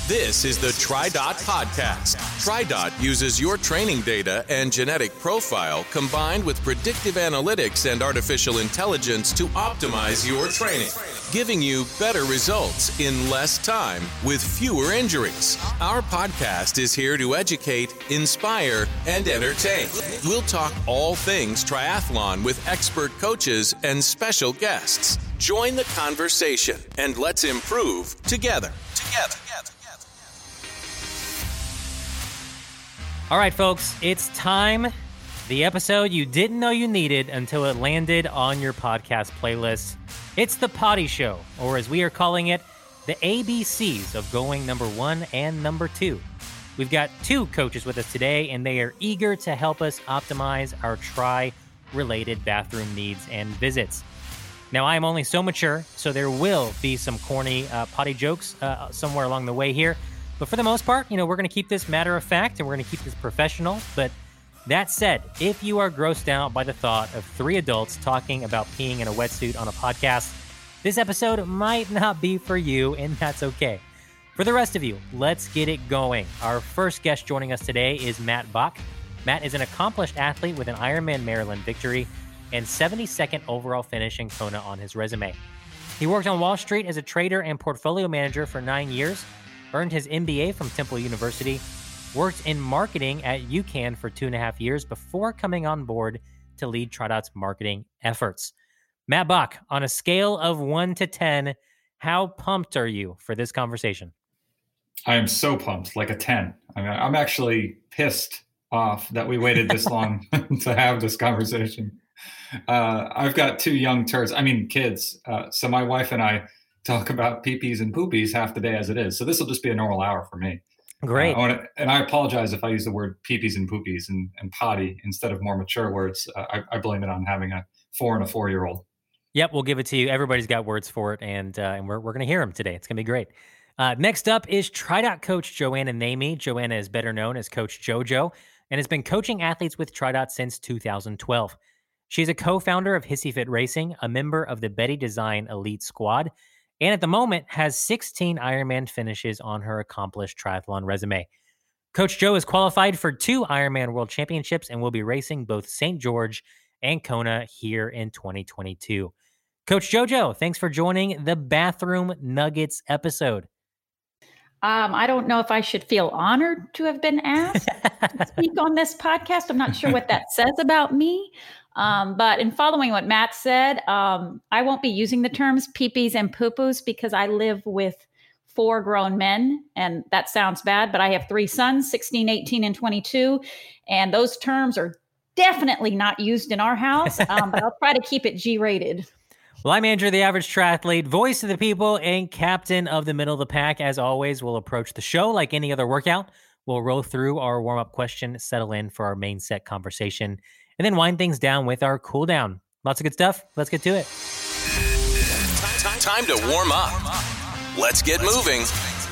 This is the TriDot Podcast. TriDot uses your training data and genetic profile combined with predictive analytics and artificial intelligence to optimize your training, giving you better results in less time with fewer injuries. Our podcast is here to educate, inspire, and entertain. We'll talk all things triathlon with expert coaches and special guests. Join the conversation and let's improve together. All right, folks, it's time. The episode you didn't know you needed until it landed on your podcast playlist. It's the Potty Show, or as we are calling it, the ABCs of going number 1 and number 2. We've got 2 coaches with us today, and they are eager to help us optimize our tri-related bathroom needs and visits. Now, I am only so mature, so there will be some corny potty jokes somewhere along the way here. But for the most part, we're going to keep this matter of fact and we're going to keep this professional. But that said, if you are grossed out by the thought of 3 adults talking about peeing in a wetsuit on a podcast, this episode might not be for you, and that's okay. For the rest of you, let's get it going. Our first guest joining us today is Matt Bach. Matt is an accomplished athlete with an Ironman Maryland victory and 72nd overall finish in Kona on his resume. He worked on Wall Street as a trader and portfolio manager for 9 years, earned his MBA from Temple University, worked in marketing at UCAN for 2.5 years before coming on board to lead TriDot's marketing efforts. Matt Bach, on a scale of 1 to 10, how pumped are you for this conversation? I am so pumped, like a 10. I mean, I'm actually pissed off that we waited this long to have this conversation. I've got 2 young kids. So my wife and I talk about peepees and poopies half the day as it is. So this will just be a normal hour for me. Great. And I apologize if I use the word peepees and poopies and potty instead of more mature words. I blame it on having a 4 and a 4-year-old. Yep, we'll give it to you. Everybody's got words for it, and we're going to hear them today. It's going to be great. Next up is TriDot coach Joanna Namey. Joanna is better known as Coach JoJo and has been coaching athletes with TriDot since 2012. She's a co-founder of Hissy Fit Racing, a member of the Betty Design Elite Squad, and at the moment has 16 Ironman finishes on her accomplished triathlon resume. Coach Joe is qualified for 2 Ironman World Championships and will be racing both St. George and Kona here in 2022. Coach JoJo, thanks for joining the Bathroom Nuggets episode. I don't know if I should feel honored to have been asked to speak on this podcast. I'm not sure what that says about me. But in following what Matt said, I won't be using the terms peepees and poo-poos because I live with 4 grown men, and that sounds bad, but I have 3 sons, 16, 18, and 22, and those terms are definitely not used in our house, but I'll try to keep it G-rated. Well, I'm Andrew, the average triathlete, voice of the people, and captain of the middle of the pack. As always, we'll approach the show like any other workout. We'll roll through our warm-up question, settle in for our main set conversation, and then wind things down with our cool down. Lots of good stuff. Let's get to it. Time to warm up. Let's get moving.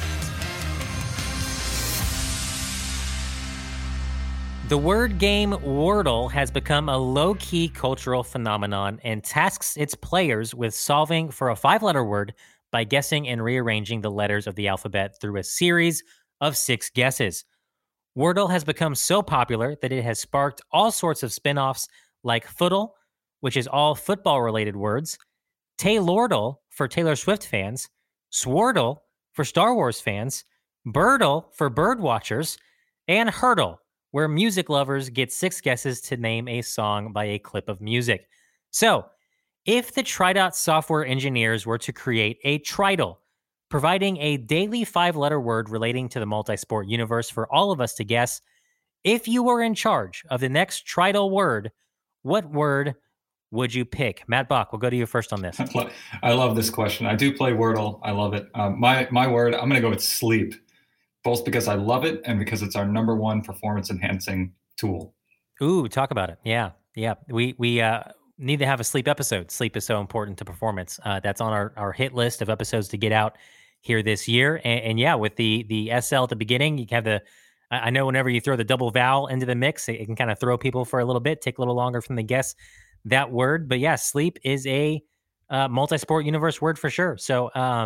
The word game Wordle has become a low-key cultural phenomenon and tasks its players with solving for a 5-letter word by guessing and rearranging the letters of the alphabet through a series of 6 guesses. Wordle has become so popular that it has sparked all sorts of spin-offs like Foodle, which is all football-related words, Taylordle for Taylor Swift fans, Swordle for Star Wars fans, Birdle for bird watchers, and Hurdle, where music lovers get 6 guesses to name a song by a clip of music. So, if the TriDot software engineers were to create a Tridle, providing a daily 5-letter word relating to the multi-sport universe for all of us to guess, if you were in charge of the next Tridle word, what word would you pick? Matt Bach, we'll go to you first on this. I love this question. I do play Wordle. I love it. My word, I'm going to go with sleep, both because I love it and because it's our number 1 performance enhancing tool. Ooh, talk about it. Yeah. We need to have a sleep episode. Sleep is so important to performance. That's on our hit list of episodes to get out here this year. And yeah, with the SL at the beginning, you have I know whenever you throw the double vowel into the mix, it can kind of throw people for a little bit, take a little longer for them to guess that word. But yeah, sleep is a multi-sport universe word for sure. So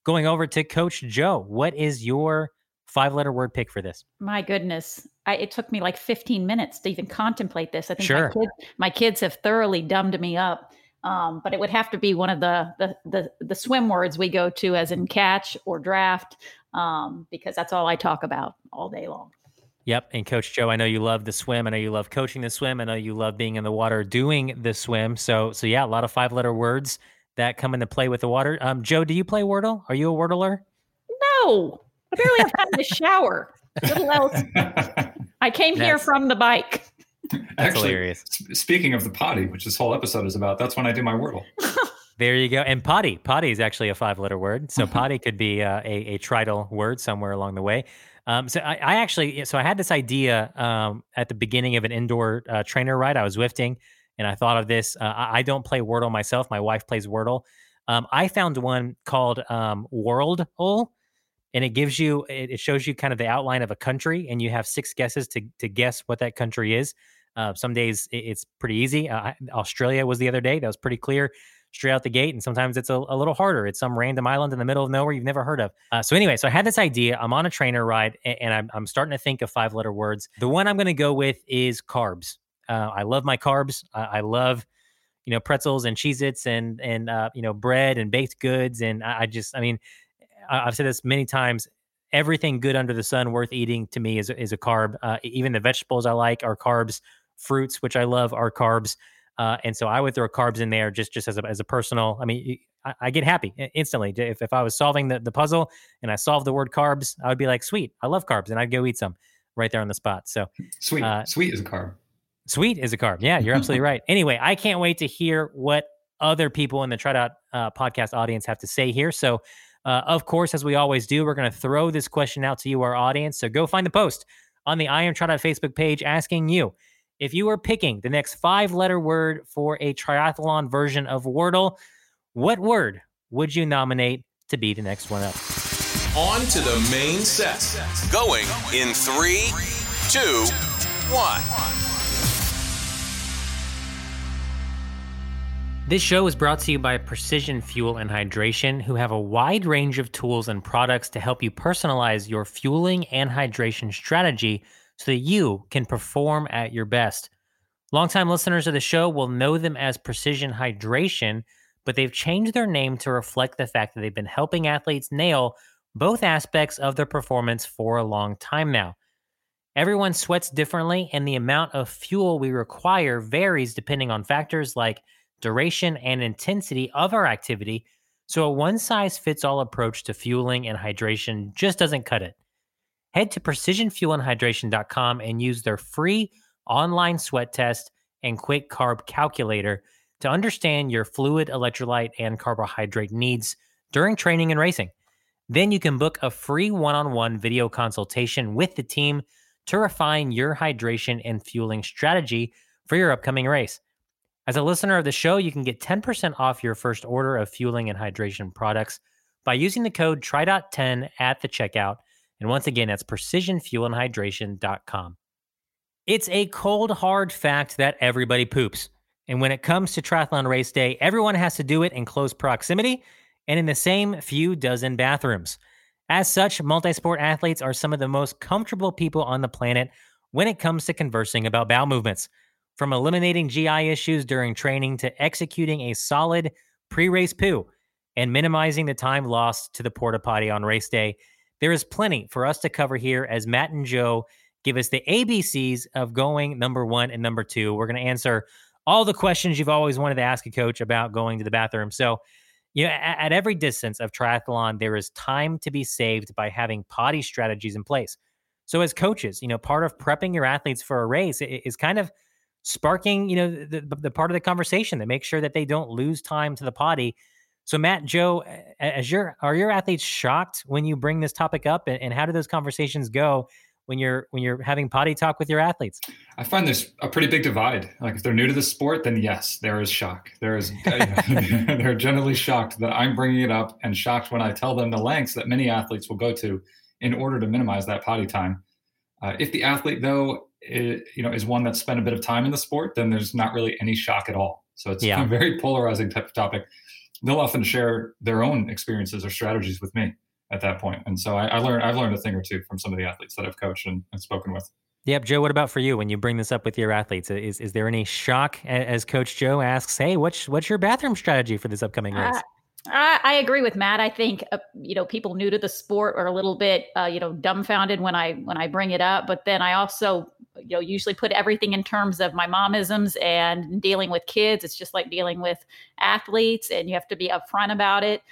going over to Coach Joe. What is your 5-letter word pick for this? My goodness. It took me like 15 minutes to even contemplate this. I think Sure. my kids have thoroughly dumbed me up. But it would have to be one of the swim words we go to, as in catch or draft, because that's all I talk about all day long. Yep. And Coach Joe, I know you love the swim. I know you love coaching the swim. I know you love being in the water doing the swim. So yeah, a lot of 5-letter words that come into play with the water. Joe, do you play Wordle? Are you a Wordler? No, I barely have time to shower. Little else. I came here from the bike. That's Actually, hilarious. Speaking of the potty, which this whole episode is about, that's when I do my Wordle. There you go. And potty is actually a 5-letter word. So potty could be a tridal word somewhere along the way. So I had this idea at the beginning of an indoor trainer ride. I was Zwifting, and I thought of this. I don't play Wordle myself. My wife plays Wordle. I found one called Worldle, and it shows you kind of the outline of a country, and you have 6 guesses to guess what that country is. Some days it's pretty easy. Australia was the other day. That was pretty clear straight out the gate. And sometimes it's a little harder. It's some random island in the middle of nowhere you've never heard of. So I had this idea. I'm on a trainer ride, and I'm starting to think of 5-letter words. The one I'm going to go with is carbs. I love my carbs. I love, pretzels and Cheez-Its and bread and baked goods. And I've said this many times. Everything good under the sun worth eating to me is a carb. Even the vegetables I like are carbs. Fruits, which I love, are carbs. And so I would throw carbs in there just as a personal. I mean, I get happy instantly. If I was solving the puzzle and I solved the word carbs, I would be like, sweet, I love carbs, and I'd go eat some right there on the spot. So sweet is a carb. Sweet is a carb. Yeah, you're absolutely right. Anyway, I can't wait to hear what other people in the Try Dot podcast audience have to say here. So, of course, as we always do, we're going to throw this question out to you, our audience. So go find the post on the I Am Try Dot Facebook page asking you, if you were picking the next 5-letter word for a triathlon version of Wordle, what word would you nominate to be the next one up? On to the main set. Going in 3, 2, 1. This show is brought to you by Precision Fuel and Hydration, who have a wide range of tools and products to help you personalize your fueling and hydration strategy so that you can perform at your best. Longtime listeners of the show will know them as Precision Hydration, but they've changed their name to reflect the fact that they've been helping athletes nail both aspects of their performance for a long time now. Everyone sweats differently, and the amount of fuel we require varies depending on factors like duration and intensity of our activity, so a one-size-fits-all approach to fueling and hydration just doesn't cut it. Head to precisionfuelandhydration.com and use their free online sweat test and quick carb calculator to understand your fluid, electrolyte, and carbohydrate needs during training and racing. Then you can book a free one-on-one video consultation with the team to refine your hydration and fueling strategy for your upcoming race. As a listener of the show, you can get 10% off your first order of fueling and hydration products by using the code TRIDOT10 at the checkout. And once again, that's precisionfuelandhydration.com. It's a cold, hard fact that everybody poops. And when it comes to triathlon race day, everyone has to do it in close proximity and in the same few dozen bathrooms. As such, multi-sport athletes are some of the most comfortable people on the planet when it comes to conversing about bowel movements. From eliminating GI issues during training to executing a solid pre-race poo and minimizing the time lost to the porta potty on race day, there is plenty for us to cover here as Matt and Joe give us the ABCs of going number 1 and number 2. We're going to answer all the questions you've always wanted to ask a coach about going to the bathroom. So, at every distance of triathlon, there is time to be saved by having potty strategies in place. So as coaches, part of prepping your athletes for a race is kind of sparking, the part of the conversation that makes sure that they don't lose time to the potty. So Matt, Joe, are your athletes shocked when you bring this topic up, and how do those conversations go when you're having potty talk with your athletes? I find there's a pretty big divide. Like if they're new to the sport, then yes, there is shock. They're generally shocked that I'm bringing it up, and shocked when I tell them the lengths that many athletes will go to in order to minimize that potty time. If the athlete, though, is one that's spent a bit of time in the sport, then there's not really any shock at all. So it's a very polarizing type of topic. they'll often share their own experiences or strategies with me at that point. And so I've learned a thing or two from some of the athletes that I've coached and spoken with. Yep. Joe, what about for you when you bring this up with your athletes? Is there any shock as Coach Joe asks, hey, what's your bathroom strategy for this upcoming race? I agree with Matt. I think, people new to the sport are a little bit, dumbfounded when I bring it up. But then I also, usually put everything in terms of my momisms and dealing with kids. It's just like dealing with athletes, and you have to be upfront about it.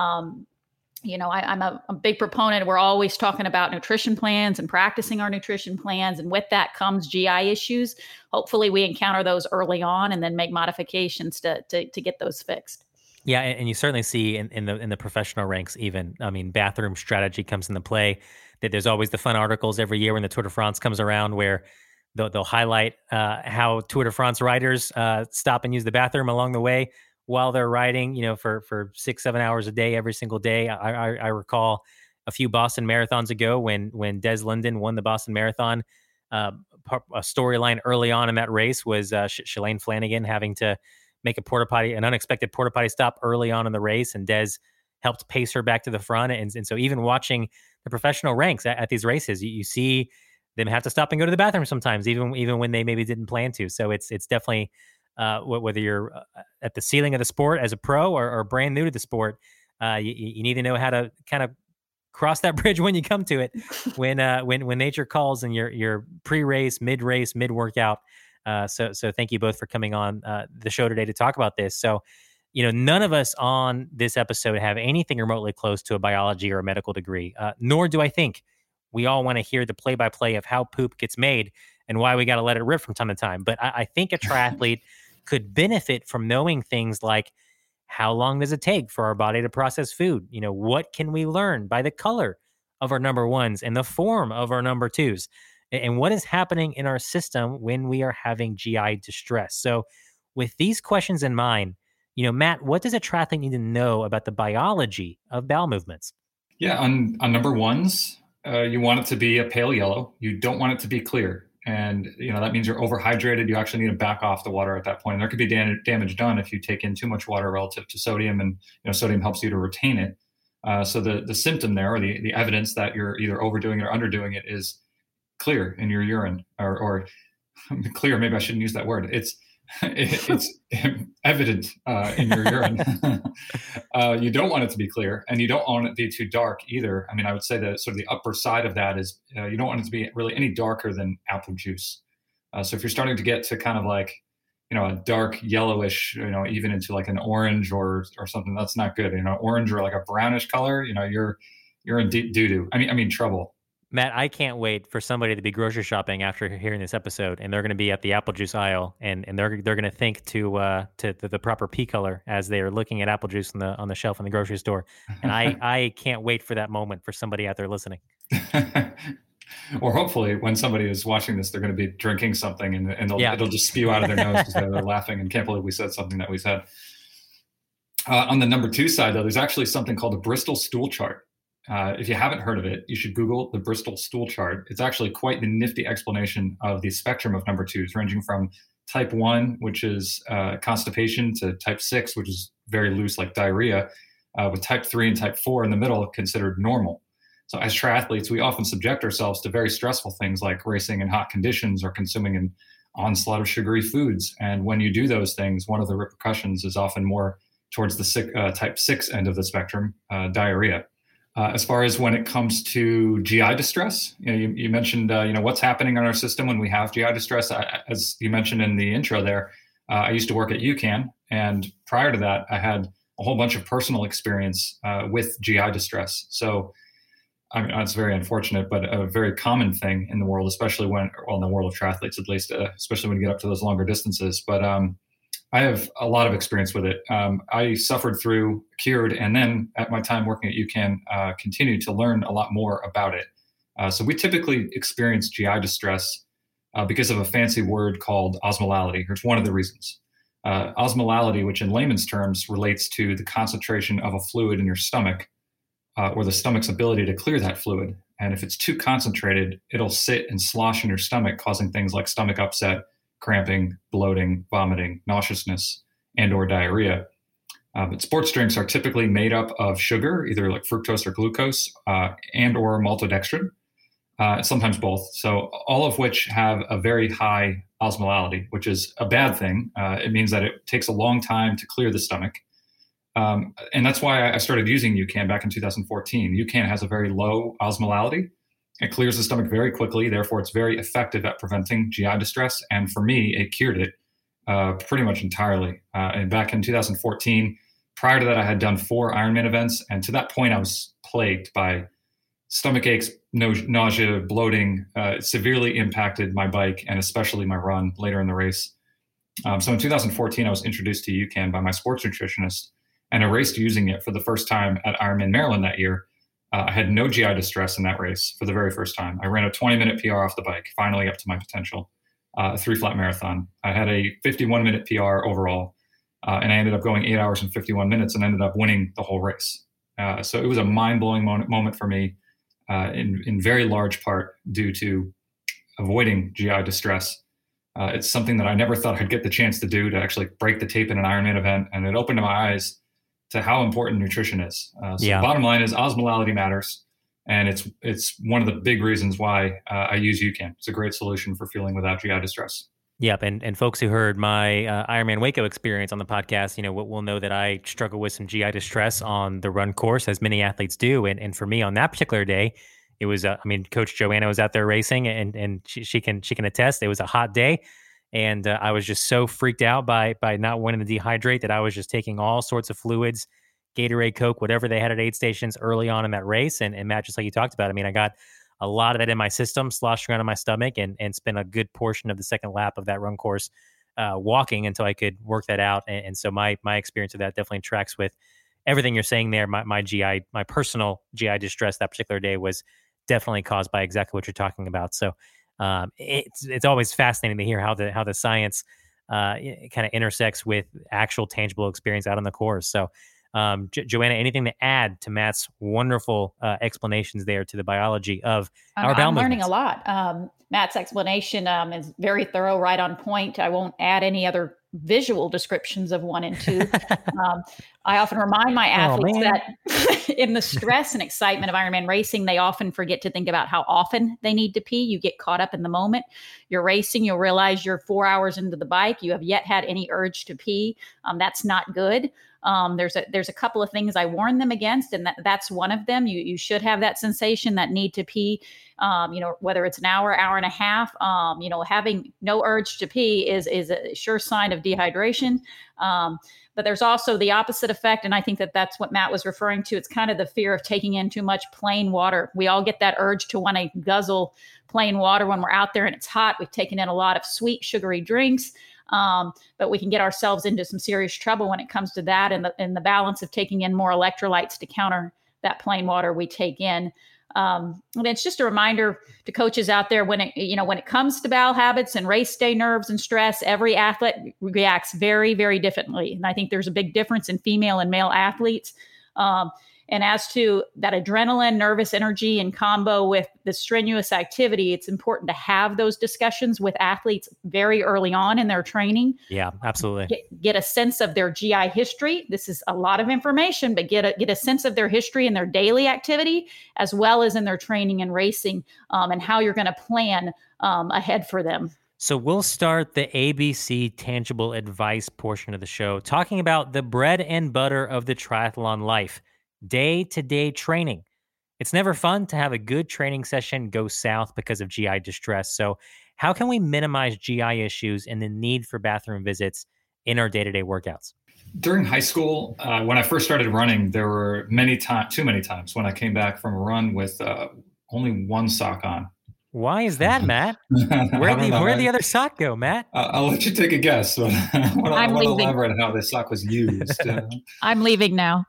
I'm a big proponent. We're always talking about nutrition plans and practicing our nutrition plans. And with that comes GI issues. Hopefully we encounter those early on and then make modifications to get those fixed. Yeah. And you certainly see in the professional ranks, even, bathroom strategy comes into play. That there's always the fun articles every year when the Tour de France comes around where they'll highlight how Tour de France riders stop and use the bathroom along the way while they're riding, for 6-7 hours a day, every single day. I recall a few Boston marathons ago when Des Linden won the Boston Marathon. A storyline early on in that race was Shalane Flanagan having to make an unexpected porta potty stop early on in the race, and Des helped pace her back to the front. And so even watching the professional ranks at these races, you see them have to stop and go to the bathroom sometimes, even when they maybe didn't plan to. So it's definitely whether you're at the ceiling of the sport as a pro or brand new to the sport, you need to know how to kind of cross that bridge when you come to it, when nature calls and you're pre-race, mid-race, mid-workout. So thank you both for coming on the show today to talk about this. So, none of us on this episode have anything remotely close to a biology or a medical degree, nor do I think we all want to hear the play-by-play of how poop gets made and why we got to let it rip from time to time. But I think a triathlete could benefit from knowing things like, how long does it take for our body to process food? What can we learn by the color of our number ones and the form of our number twos? And what is happening in our system when we are having GI distress? So with these questions in mind, Matt, what does a triathlete need to know about the biology of bowel movements? Yeah, on number ones, you want it to be a pale yellow. You don't want it to be clear. And, that means you're overhydrated. You actually need to back off the water at that point. And there could be damage done if you take in too much water relative to sodium, and, sodium helps you to retain it. So the symptom there, or the evidence that you're either overdoing it or underdoing it, is clear in your urine, or clear. Maybe I shouldn't use that word. It's evident in your urine. You don't want it to be clear, and you don't want it to be too dark either. I mean, I would say that sort of the upper side of that is you don't want it to be really any darker than apple juice. So if you're starting to get to kind of like, a dark yellowish, even into like an orange or something, that's not good. Orange or like a brownish color, you're in deep doo-doo. I mean trouble. Matt, I can't wait for somebody to be grocery shopping after hearing this episode, and they're going to be at the apple juice aisle, and they're going to think to the proper pea color as they are looking at apple juice on the shelf in the grocery store. And I can't wait for that moment for somebody out there listening. Or hopefully, when somebody is watching this, they're going to be drinking something, and it'll just spew out of their nose because they're laughing and can't believe we said something that we said. On the number two side, though, there's actually something called the Bristol stool chart. If you haven't heard of it, you should Google the Bristol stool chart. It's actually quite the nifty explanation of the spectrum of number twos, ranging from type 1, which is constipation, to type 6, which is very loose, like diarrhea, with type 3 and type 4 in the middle considered normal. So as triathletes, we often subject ourselves to very stressful things like racing in hot conditions or consuming an onslaught of sugary foods. And when you do those things, one of the repercussions is often more towards the type 6 end of the spectrum, diarrhea. As far as when it comes to GI distress, you mentioned, what's happening in our system when we have GI distress. As you mentioned in the intro there, I used to work at UCAN. And prior to that, I had a whole bunch of personal experience with GI distress. So, I mean, it's very unfortunate, but a very common thing in the world, especially in the world of triathletes, at least, especially when you get up to those longer distances. But I have a lot of experience with it. I suffered through, cured, and then at my time working at UCAN, continued to learn a lot more about it. So we typically experience GI distress because of a fancy word called osmolality. Here's one of the reasons. Osmolality, which in layman's terms relates to the concentration of a fluid in your stomach, or the stomach's ability to clear that fluid. And if it's too concentrated, it'll sit and slosh in your stomach, causing things like stomach upset, cramping, bloating, vomiting, nauseousness, and or diarrhea. But sports drinks are typically made up of sugar, either like fructose or glucose, and or maltodextrin, sometimes both. So all of which have a very high osmolality, which is a bad thing. It means that it takes a long time to clear the stomach. And that's why I started using UCAN back in 2014. UCAN has a very low osmolality. It clears the stomach very quickly. Therefore, it's very effective at preventing GI distress. And for me, it cured it pretty much entirely. And back in 2014, prior to that, I had done 4 Ironman events. And to that point, I was plagued by stomach aches, nausea, bloating. It severely impacted my bike and especially my run later in the race. So in 2014, I was introduced to UCAN by my sports nutritionist, and I raced using it for the first time at Ironman Maryland that year. I had no GI distress in that race for the very first time. I ran a 20-minute PR off the bike, finally up to my potential, a 3-flat marathon. I had a 51-minute PR overall, and I ended up going 8 hours and 51 minutes and ended up winning the whole race. So it was a mind-blowing moment for me, in very large part due to avoiding GI distress. It's something that I never thought I'd get the chance to do, to actually break the tape in an Ironman event, and it opened my eyes to how important nutrition is. The bottom line is osmolality matters, and it's one of the big reasons why I use UCAN. It's a great solution for feeling without GI distress. Yep, and folks who heard my Ironman Waco experience on the podcast, will know that I struggle with some GI distress on the run course, as many athletes do. And for me on that particular day, it was, Coach Joanna was out there racing, and she can attest. It was a hot day. And I was just so freaked out by not wanting to dehydrate that I was just taking all sorts of fluids, Gatorade, Coke, whatever they had at aid stations early on in that race. And Matt, just like you talked about, I got a lot of that in my system, sloshing around in my stomach, and spent a good portion of the second lap of that run course walking until I could work that out. And so my experience of that definitely tracks with everything you're saying there. My personal GI distress that particular day was definitely caused by exactly what you're talking about. So it's always fascinating to hear how the science kind of intersects with actual tangible experience out on the course. So, Joanna, anything to add to Matt's wonderful explanations there to the biology of our bowel movements? I'm learning a lot. Matt's explanation is very thorough, right on point. I won't add any other visual descriptions of 1 and 2. I often remind my athletes that in the stress and excitement of Ironman racing, they often forget to think about how often they need to pee. You get caught up in the moment. You're racing, you'll realize you're 4 hours into the bike. You have yet had any urge to pee. That's not good. There's a couple of things I warn them against, and that's one of them. You should have that sensation, that need to pee, whether it's an hour and a half. Having no urge to pee is a sure sign of dehydration. But there's also the opposite effect, and I think that's what Matt was referring to. It's kind of the fear of taking in too much plain water. We all get that urge to want to guzzle plain water when we're out there and it's hot. We've taken in a lot of sweet, sugary drinks. But we can get ourselves into some serious trouble when it comes to that, and the balance of taking in more electrolytes to counter that plain water we take in. And it's just a reminder to coaches out there, when it comes to bowel habits and race day nerves and stress, every athlete reacts very, very differently. And I think there's a big difference in female and male athletes. And as to that adrenaline, nervous energy in combo with the strenuous activity, it's important to have those discussions with athletes very early on in their training. Yeah, absolutely. Get a sense of their GI history. This is a lot of information, but get a sense of their history in their daily activity, as well as in their training and racing, and how you're going to plan ahead for them. So we'll start the ABC tangible advice portion of the show talking about the bread and butter of the triathlon life. Day-to-day training. It's never fun to have a good training session go south because of GI distress. So how can we minimize GI issues and the need for bathroom visits in our day-to-day workouts? During high school, when I first started running, there were too many times when I came back from a run with only one sock on. Why is that, Matt? Where'd the other sock go, Matt? I'll let you take a guess, but I want to elaborate on how this sock was used. I'm leaving now.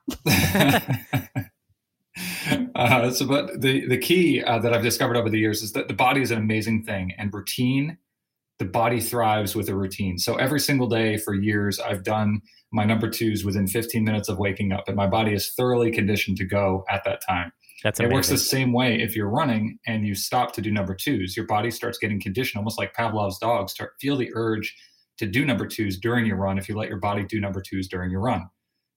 But the key that I've discovered over the years is that the body is an amazing thing, and routine, the body thrives with a routine. So every single day for years, I've done my number 2s within 15 minutes of waking up, and my body is thoroughly conditioned to go at that time. It works the same way if you're running and you stop to do number 2s. Your body starts getting conditioned, almost like Pavlov's dogs. Feel the urge to do number 2s during your run if you let your body do number 2s during your run.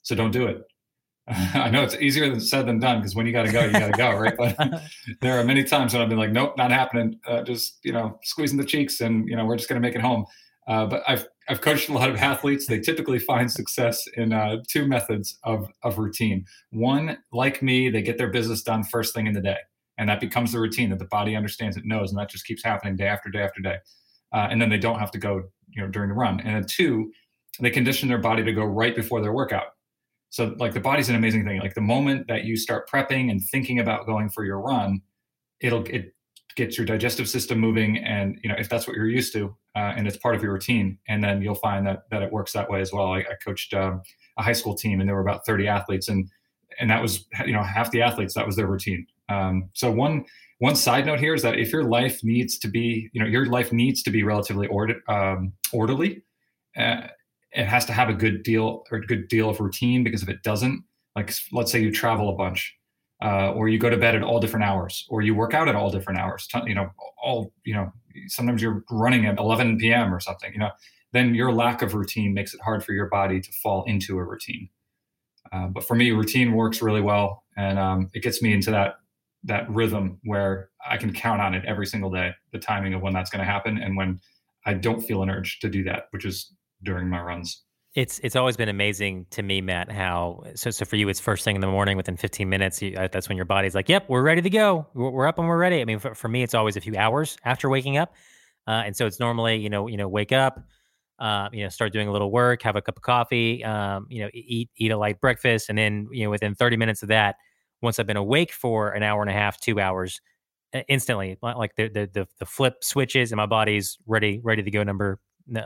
So don't do it. I know it's easier said than done, because when you got to go, right? But there are many times when I've been like, nope, not happening. Just, squeezing the cheeks and, we're just going to make it home. But I've coached a lot of athletes. They typically find success in two methods of routine. One, like me, they get their business done first thing in the day. And that becomes the routine that the body understands, it knows, and that just keeps happening day after day after day. And then they don't have to go, during the run. And then two, they condition their body to go right before their workout. So like the body's an amazing thing. Like the moment that you start prepping and thinking about going for your run, it gets your digestive system moving. And, if that's what you're used to, and it's part of your routine, and then you'll find that it works that way as well. I coached a high school team, and there were about 30 athletes, and that was, half the athletes, that was their routine. So one side note here is that if your life needs to be, relatively orderly, it has to have a good deal of routine, because if it doesn't, like, let's say you travel a bunch, or you go to bed at all different hours, or you work out at all different hours, sometimes you're running at 11 p.m. or something, then your lack of routine makes it hard for your body to fall into a routine. But for me, routine works really well. And it gets me into that rhythm where I can count on it every single day, the timing of when that's going to happen, and when I don't feel an urge to do that, which is during my runs. It's always been amazing to me, Matt, how so for you, it's first thing in the morning, within 15 minutes, that's when your body's like, yep, we're ready to go. We're up and we're ready. I mean, for me, it's always a few hours after waking up. And so it's normally, wake up, start doing a little work, have a cup of coffee, eat a light breakfast. And then, within 30 minutes of that, once I've been awake for an hour and a half, 2 hours, instantly, like the flip switches and my body's ready to go number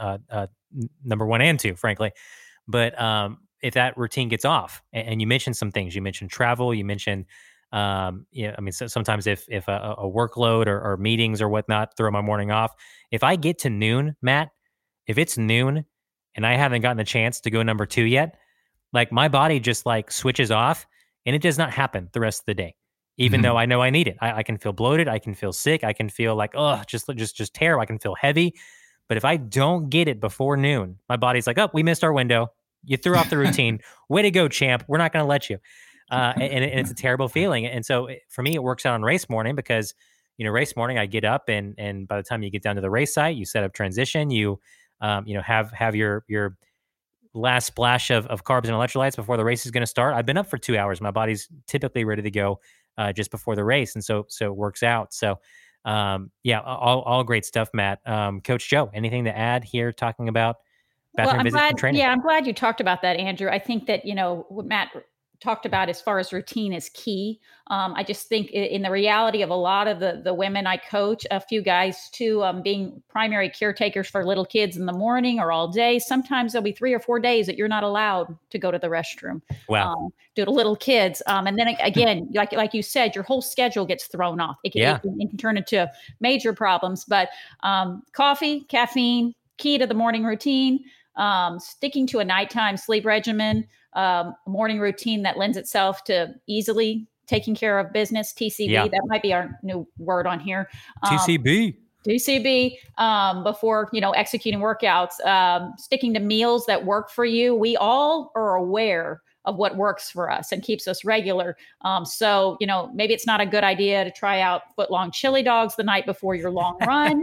1 and 2, frankly. But if that routine gets off, and you mentioned some things, you mentioned travel, you mentioned, sometimes if a workload or meetings or whatnot throw my morning off, if I get to noon, Matt, if it's noon and I haven't gotten a chance to go number 2 yet, like my body just like switches off, and it does not happen the rest of the day. Even though I know I need it, I can feel bloated, I can feel sick, I can feel like, just tear, I can feel heavy. But if I don't get it before noon, my body's like, oh, we missed our window. You threw off the routine. Way to go, champ. We're not going to let you. And it's a terrible feeling. And so for me, it works out on race morning, because, race morning, I get up and by the time you get down to the race site, you set up transition, you have your last splash of carbs and electrolytes before the race is going to start. I've been up for 2 hours. My body's typically ready to go just before the race. And so it works out. So all great stuff, Matt. Coach Joe, anything to add here talking about bathroom visits and training? Yeah, I'm glad you talked about that, Andrew. I think that, what Matt talked about as far as routine is key. I just think in the reality of a lot of the women I coach, a few guys too, being primary caretakers for little kids in the morning or all day, sometimes there'll be 3 or 4 days that you're not allowed to go to the restroom. Wow. Due to little kids. And then again, like you said, your whole schedule gets thrown off. It can turn into major problems. But coffee, caffeine, key to the morning routine, sticking to a nighttime sleep regimen, morning routine that lends itself to easily taking care of business, TCB. Yeah. That might be our new word on here. TCB. Before, executing workouts, sticking to meals that work for you. We all are aware of what works for us and keeps us regular. So, maybe it's not a good idea to try out foot-long chili dogs the night before your long run.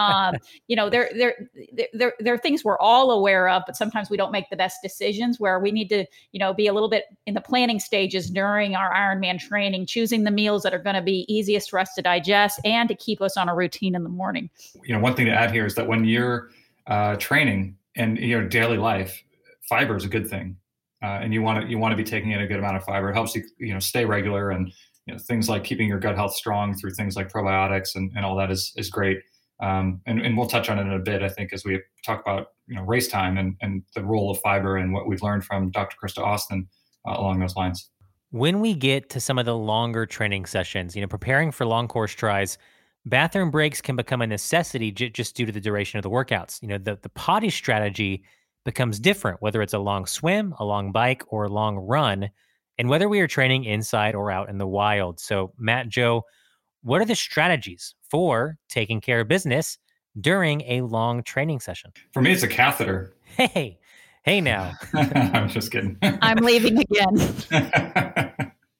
There are things we're all aware of, but sometimes we don't make the best decisions, where we need to, be a little bit in the planning stages during our Ironman training, choosing the meals that are going to be easiest for us to digest and to keep us on a routine in the morning. One thing to add here is that when you're training and your daily life, fiber is a good thing. And you want to be taking in a good amount of fiber. It helps you stay regular, and things like keeping your gut health strong through things like probiotics and all that is great. And we'll touch on it in a bit, I think, as we talk about race time and the role of fiber and what we've learned from Dr. Krista Austin along those lines. When we get to some of the longer training sessions, preparing for long course tries, bathroom breaks can become a necessity just due to the duration of the workouts. The potty strategy becomes different, whether it's a long swim, a long bike, or a long run, and whether we are training inside or out in the wild. So, Matt, Joe, what are the strategies for taking care of business during a long training session? For me, it's a catheter. Hey, Hey now. I'm just kidding. I'm leaving again.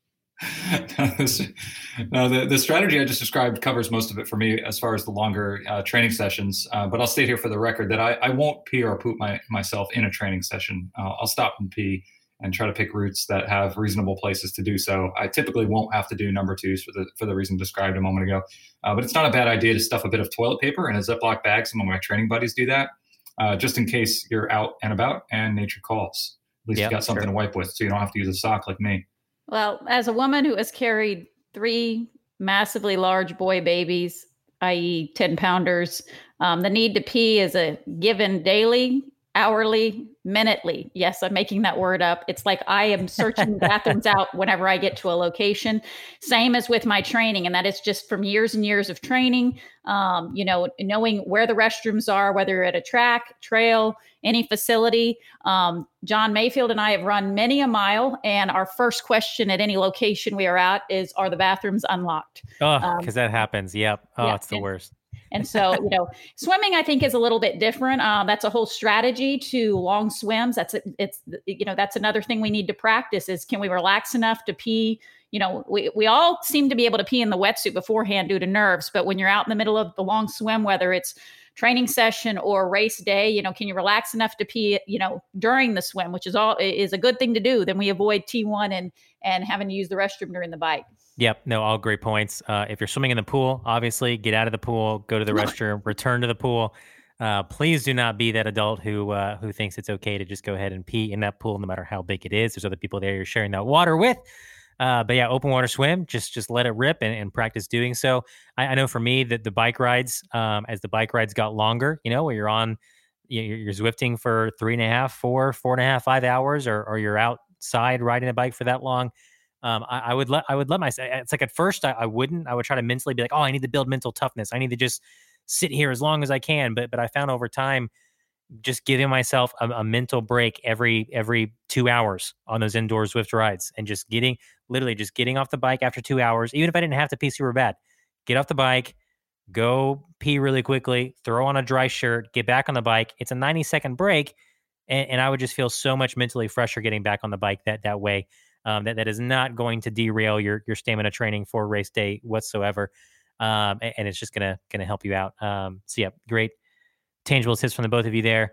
The strategy I just described covers most of it for me as far as the longer training sessions. But I'll state here for the record that I won't pee or poop myself in a training session. I'll stop and pee and try to pick routes that have reasonable places to do so. I typically won't have to do number twos for the reason described a moment ago. But it's not a bad idea to stuff a bit of toilet paper in a Ziploc bag. Some of my training buddies do that, just in case you're out and about and nature calls. At least you got something to wipe with, so you don't have to use a sock like me. Well, as a woman who has carried 3 massively large boy babies, i.e. 10-pounders, the need to pee is a given daily, hourly, minutely. Yes, I'm making that word up. It's like I am searching bathrooms out whenever I get to a location. Same as with my training. And that is just from years and years of training, knowing where the restrooms are, whether you're at a track, trail, any facility. John Mayfield and I have run many a mile. And our first question at any location we are at is, are the bathrooms unlocked? Oh, because that happens. Yep. Oh, yeah, it's the worst. And so, swimming, I think, is a little bit different. That's a whole strategy to long swims. That's another thing we need to practice is, can we relax enough to pee? We all seem to be able to pee in the wetsuit beforehand due to nerves, but when you're out in the middle of the long swim, whether it's training session or race day, can you relax enough to pee, during the swim, which is a good thing to do. Then we avoid T1 and having to use the restroom during the bike. Yep. No, all great points. If you're swimming in the pool, obviously get out of the pool, go to the restroom, return to the pool. Please do not be that adult who thinks it's okay to just go ahead and pee in that pool, no matter how big it is. There's other people there you're sharing that water with. But yeah, open water swim, just let it rip and practice doing so. I know for me that the bike rides, as the bike rides got longer, where you're on, you're Zwifting for 3.5, 4, 4.5, 5 hours, or you're outside riding a bike for that long. I would let myself, it's like at first I would try to mentally be like, oh, I need to build mental toughness. I need to just sit here as long as I can. But I found over time, just giving myself a mental break every 2 hours on those indoor Zwift rides, and just getting off the bike after 2 hours, even if I didn't have to pee super bad, get off the bike, go pee really quickly, throw on a dry shirt, get back on the bike. It's a 90-second break. And I would just feel so much mentally fresher getting back on the bike that way. That is not going to derail your stamina training for race day whatsoever. And it's just gonna help you out. So yeah, great tangible tips from the both of you there.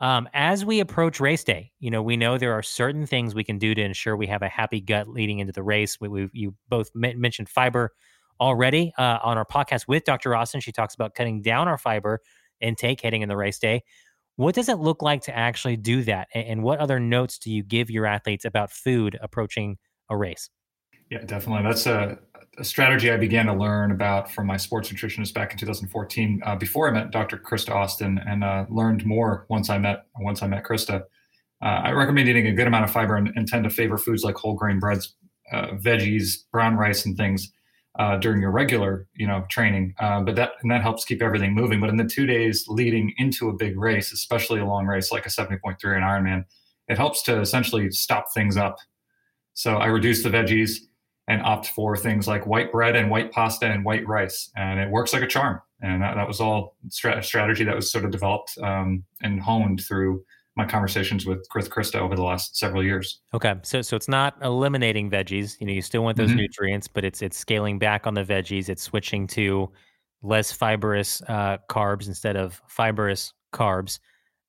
As we approach race day, we know there are certain things we can do to ensure we have a happy gut leading into the race. You both mentioned fiber already on our podcast with Dr. Austin. She talks about cutting down our fiber intake heading in the race day. What does it look like to actually do that? And what other notes do you give your athletes about food approaching a race? Yeah, definitely. That's a strategy I began to learn about from my sports nutritionist back in 2014, before I met Dr. Krista Austin, and learned more once I met Krista. I recommend eating a good amount of fiber and tend to favor foods like whole grain breads, veggies, brown rice, and things during your regular, training. But that helps keep everything moving. But in the 2 days leading into a big race, especially a long race like a 70.3 or an Ironman, it helps to essentially stop things up. So I reduce the veggies and opt for things like white bread and white pasta and white rice. And it works like a charm. And that was all strategy that was sort of developed and honed through my conversations with Krista over the last several years. Okay. So it's not eliminating veggies. You still want those nutrients, but it's scaling back on the veggies. It's switching to less fibrous carbs instead of fibrous carbs.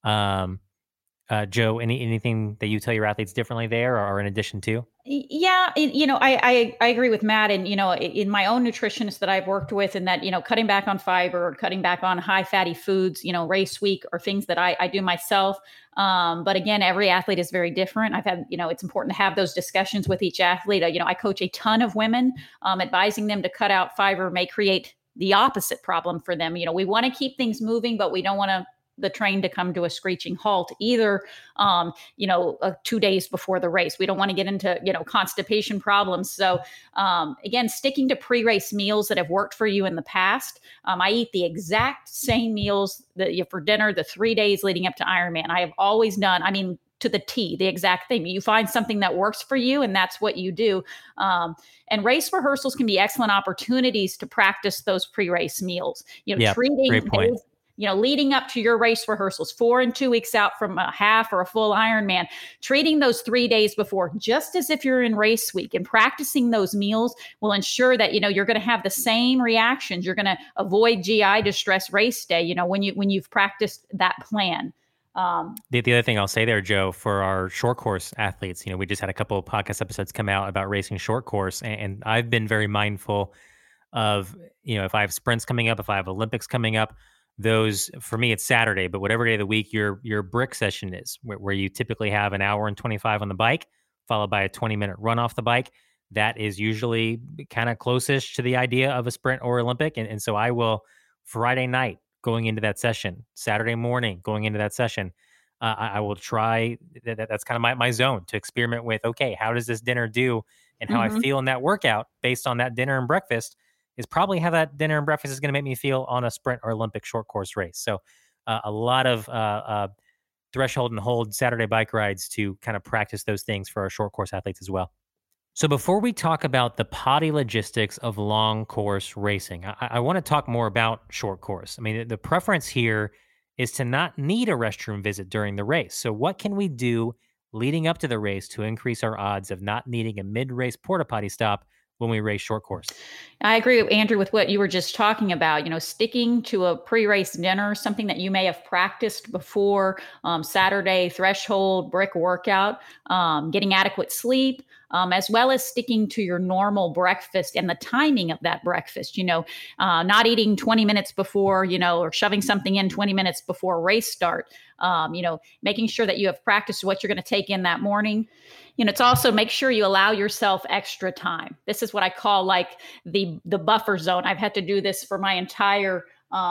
Joe, anything that you tell your athletes differently there or in addition to? Yeah, I agree with Matt, and in my own nutritionist that I've worked with, and that cutting back on fiber or cutting back on high fatty foods, race week, or things that I do myself. But again, every athlete is very different. I've had it's important to have those discussions with each athlete. I coach a ton of women. Advising them to cut out fiber may create the opposite problem for them. We want to keep things moving, but we don't want the train to come to a screeching halt either, 2 days before the race. We don't want to get into, constipation problems. So again, sticking to pre-race meals that have worked for you in the past. I eat the exact same meals for dinner the 3 days leading up to Ironman. I have always done, to the T, the exact thing. You find something that works for you, and that's what you do. And race rehearsals can be excellent opportunities to practice those pre-race meals. Great point. leading up to your race rehearsals, 4 and 2 weeks out from a half or a full Ironman, treating those 3 days before just as if you're in race week, and practicing those meals will ensure that, you're going to have the same reactions. You're going to avoid GI distress race day, when you've practiced that plan. The other thing I'll say there, Joe, for our short course athletes, we just had a couple of podcast episodes come out about racing short course, and I've been very mindful of, if I have sprints coming up, if I have Olympics coming up, those, for me, it's Saturday, but whatever day of the week your brick session is, where you typically have an hour and 25 on the bike, followed by a 20-minute run off the bike. That is usually kind of closest to the idea of a sprint or Olympic. And so I will, Friday night going into that session, Saturday morning going into that session, I will try, that's kind of my zone to experiment with, okay, how does this dinner do? And how I feel in that workout based on that dinner and breakfast is probably how that dinner and breakfast is going to make me feel on a sprint or Olympic short course race. So a lot of threshold and hold Saturday bike rides to kind of practice those things for our short course athletes as well. So before we talk about the potty logistics of long course racing, I want to talk more about short course. I mean, the preference here is to not need a restroom visit during the race. So what can we do leading up to the race to increase our odds of not needing a mid-race porta potty stop when we race short course? I agree, Andrew, with what you were just talking about, sticking to a pre-race dinner, something that you may have practiced before, Saturday threshold brick workout, getting adequate sleep, as well as sticking to your normal breakfast and the timing of that breakfast, not eating 20 minutes before, or shoving something in 20 minutes before race start, making sure that you have practiced what you're going to take in that morning. It's also make sure you allow yourself extra time. This is what I call like the buffer zone. I've had to do this for my entire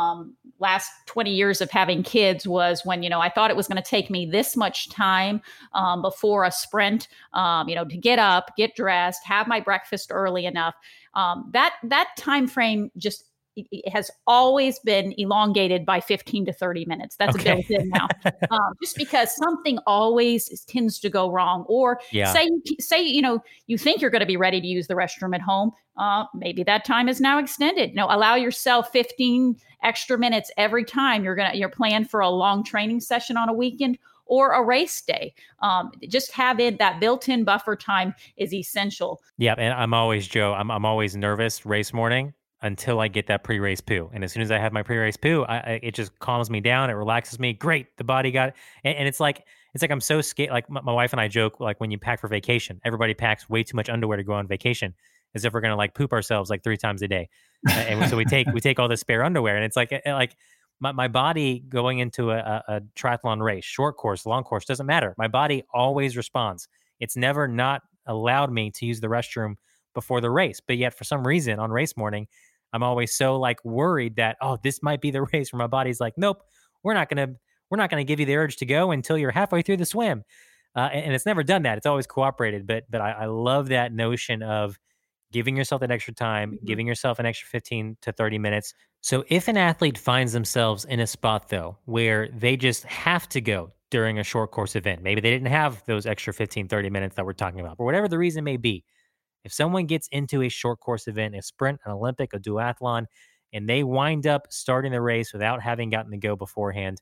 last 20 years of having kids, was when, I thought it was going to take me this much time before a sprint, to get up, get dressed, have my breakfast early enough. That time frame just it has always been elongated by 15 to 30 minutes. That's built in now. Just because something always tends to go wrong. Or say, you think you're going to be ready to use the restroom at home. Maybe that time is now extended. Allow yourself 15 extra minutes every time you're planned for a long training session on a weekend or a race day. Just having that built-in buffer time is essential. Yeah. And I'm always, Joe, I'm always nervous race morning until I get that pre-race poo. And as soon as I have my pre-race poo, it just calms me down. It relaxes me. Great. The body got it. And it's like I'm so scared. Like my wife and I joke, like when you pack for vacation, everybody packs way too much underwear to go on vacation, as if we're going to like poop ourselves like 3 times a day. And so we take all this spare underwear, and it's like my body going into a triathlon race, short course, long course, doesn't matter. My body always responds. It's never not allowed me to use the restroom before the race. But yet for some reason on race morning, I'm always so like worried that, this might be the race where my body's like, nope, we're not going to give you the urge to go until you're halfway through the swim. And it's never done that. It's always cooperated. But I love that notion of giving yourself that extra time, giving yourself an extra 15 to 30 minutes. So if an athlete finds themselves in a spot though, where they just have to go during a short course event, maybe they didn't have those extra 15, 30 minutes that we're talking about, but whatever the reason may be, if someone gets into a short course event, a sprint, an Olympic, a duathlon, and they wind up starting the race without having gotten to go beforehand,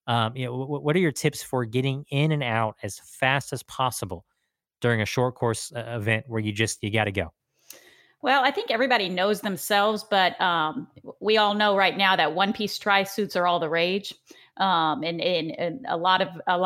what are your tips for getting in and out as fast as possible during a short course event where you got to go? Well, I think everybody knows themselves, but we all know right now that one-piece tri-suits are all the rage. And a lot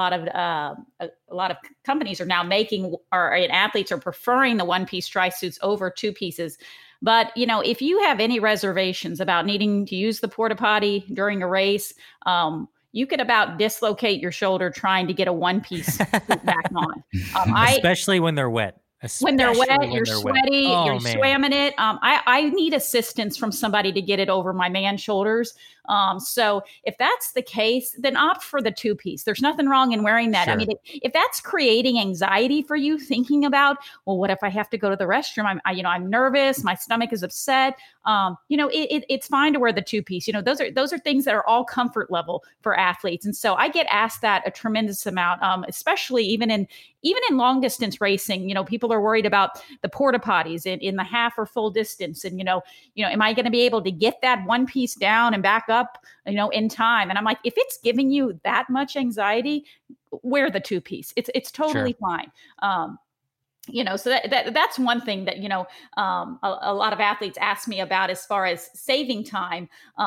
of companies are now and athletes are preferring the one-piece tri-suits over 2 pieces. But, if you have any reservations about needing to use the porta potty during a race, you could about dislocate your shoulder trying to get a one-piece suit back on. Especially when they're wet. When they're wet, you're sweaty, you're swimming it. I need assistance from somebody to get it over my man's shoulders. So if that's the case, then opt for the 2-piece. There's nothing wrong in wearing that. Sure. I mean, if that's creating anxiety for you, thinking about, well, what if I have to go to the restroom? I'm nervous. My stomach is upset. it's fine to wear the two-piece. Those are things that are all comfort level for athletes. And so I get asked that a tremendous amount, especially even in long distance racing. People are worried about the porta potties in the half or full distance. And, am I going to be able to get that one piece down and back up, in time? And I'm like, if it's giving you that much anxiety, wear the two-piece. It's totally fine. So that's one thing that, a lot of athletes ask me about as far as saving time,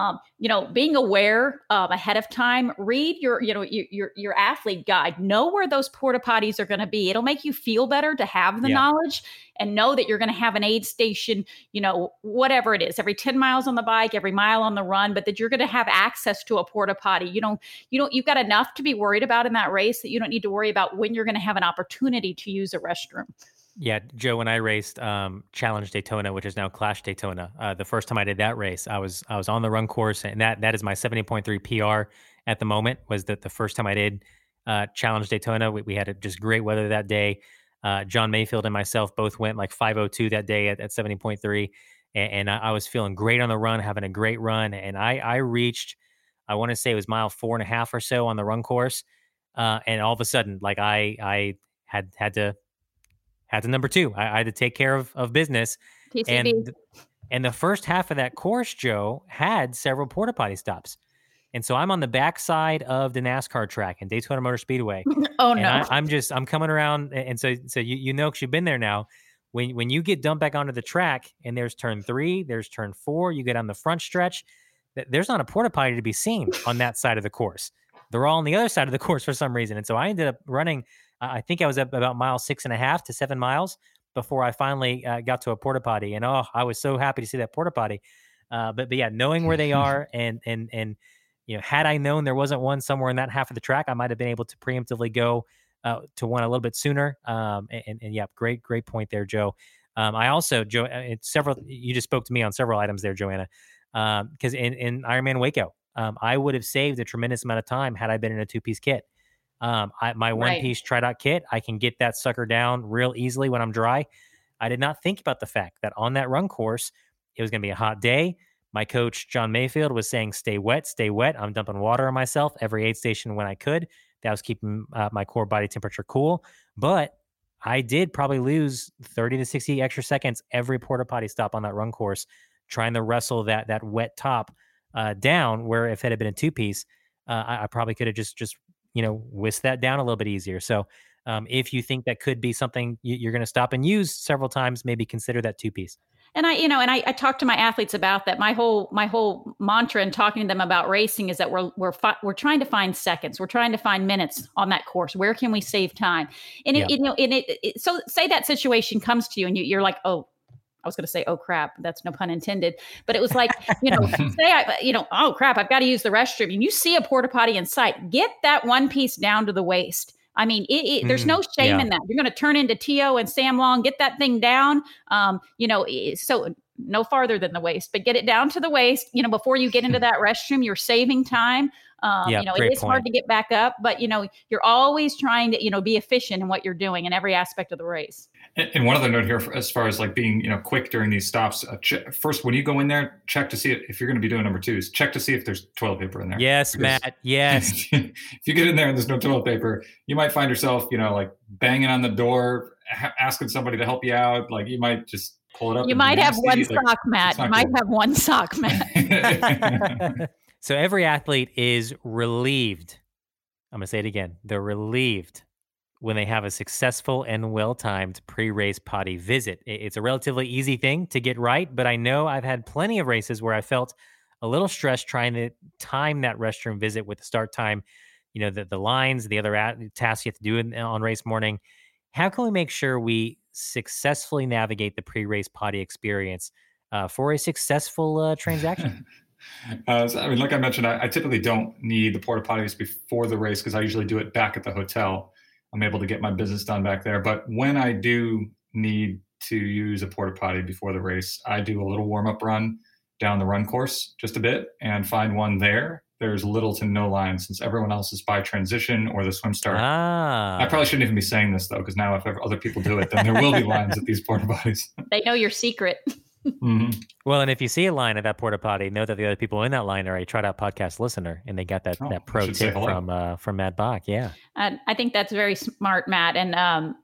being aware ahead of time. Read your athlete guide, know where those porta potties are going to be. It'll make you feel better to have the knowledge and know that you're going to have an aid station, whatever it is, every 10 miles on the bike, every mile on the run, but that you're going to have access to a porta potty. You've got enough to be worried about in that race that you don't need to worry about when you're going to have an opportunity to use a restroom. Yeah, Joe, when I raced Challenge Daytona, which is now Clash Daytona, the first time I did that race, I was on the run course, and that is my 70.3 PR at the moment. Was that the first time I did Challenge Daytona? We had just great weather that day. John Mayfield and myself both went like 5:02 that day at 70.3, and I was feeling great on the run, having a great run, and I reached, I want to say it was mile 4.5 or so on the run course, and all of a sudden, like I had to number two. I had to take care of business. TCB. And the first half of that course, Joe, had several porta potty stops. And so I'm on the backside of the NASCAR track in Daytona Motor Speedway. Oh, and no. I'm coming around. And so you know, because you've been there now, when you get dumped back onto the track and there's turn 3, there's turn 4, you get on the front stretch, there's not a porta potty to be seen on that side of the course. They're all on the other side of the course for some reason. And so I ended up running, I think I was up about mile 6.5 to 7 miles before I finally got to a porta potty. And I was so happy to see that porta potty. But yeah, knowing where they are and had I known there wasn't one somewhere in that half of the track, I might have been able to preemptively go to one a little bit sooner. And yeah, great point there, Joe. I also, Joe, you just spoke to me on several items there, Joanna, because in Ironman Waco, I would have saved a tremendous amount of time had I been in a 2-piece kit. My one-piece TriDoc kit, I can get that sucker down real easily when I'm dry. I did not think about the fact that on that run course, it was going to be a hot day. My coach, John Mayfield, was saying, stay wet. I'm dumping water on myself every aid station when I could. That was keeping my core body temperature cool. But I did probably lose 30 to 60 extra seconds every porta potty stop on that run course, trying to wrestle that wet top down, where if it had been a 2-piece, I probably could have just whisk that down a little bit easier. So if you think that could be something you're going to stop and use several times, maybe consider that 2-piece. And I talk to my athletes about that. My whole mantra in talking to them about racing is that we're trying to find seconds. We're trying to find minutes on that course. Where can we save time? And so say that situation comes to you and you're like, oh, I was going to say, oh crap, that's no pun intended, but it was like, oh crap, I've got to use the restroom. And you see a porta potty in sight, get that one piece down to the waist. I mean, there's no shame in that. You're going to turn into Tio and Sam Long, get that thing down, so no farther than the waist, but get it down to the waist, before you get into that restroom. You're saving time. It is hard to get back up, but, you're always trying to, be efficient in what you're doing in every aspect of the race. And one other note here, as far as like being, quick during these stops, first, when you go in there, check to see if you're going to be doing number 2s, check to see if there's toilet paper in there. Yes, Matt. Yes. If you get in there and there's no toilet paper, you might find yourself, like banging on the door, asking somebody to help you out. Like you might just pull it up. You might have one sock, Matt. You might have one sock, Matt. So every athlete is relieved. I'm going to say it again. They're relieved when they have a successful and well-timed pre-race potty visit. It's a relatively easy thing to get right, but I know I've had plenty of races where I felt a little stressed trying to time that restroom visit with the start time, the lines, the other tasks you have to do on race morning. How can we make sure we successfully navigate the pre-race potty experience for a successful transaction? Like I mentioned, I typically don't need the porta potties before the race because I usually do it back at the hotel. I'm able to get my business done back there. But when I do need to use a porta potty before the race, I do a little warm-up run down the run course just a bit and find one there. There's little to no line since everyone else is by transition or the swim start. I probably shouldn't even be saying this, though, because now if other people do it, then there will be lines at these porta potties. They know your secret. Mhm. Well, and if you see a line at that porta potty, know that the other people in that line are a Tried Out podcast listener, and they got that Oh, I pro should say tip hello. from Matt Bach. Yeah. And I think that's very smart, Matt. And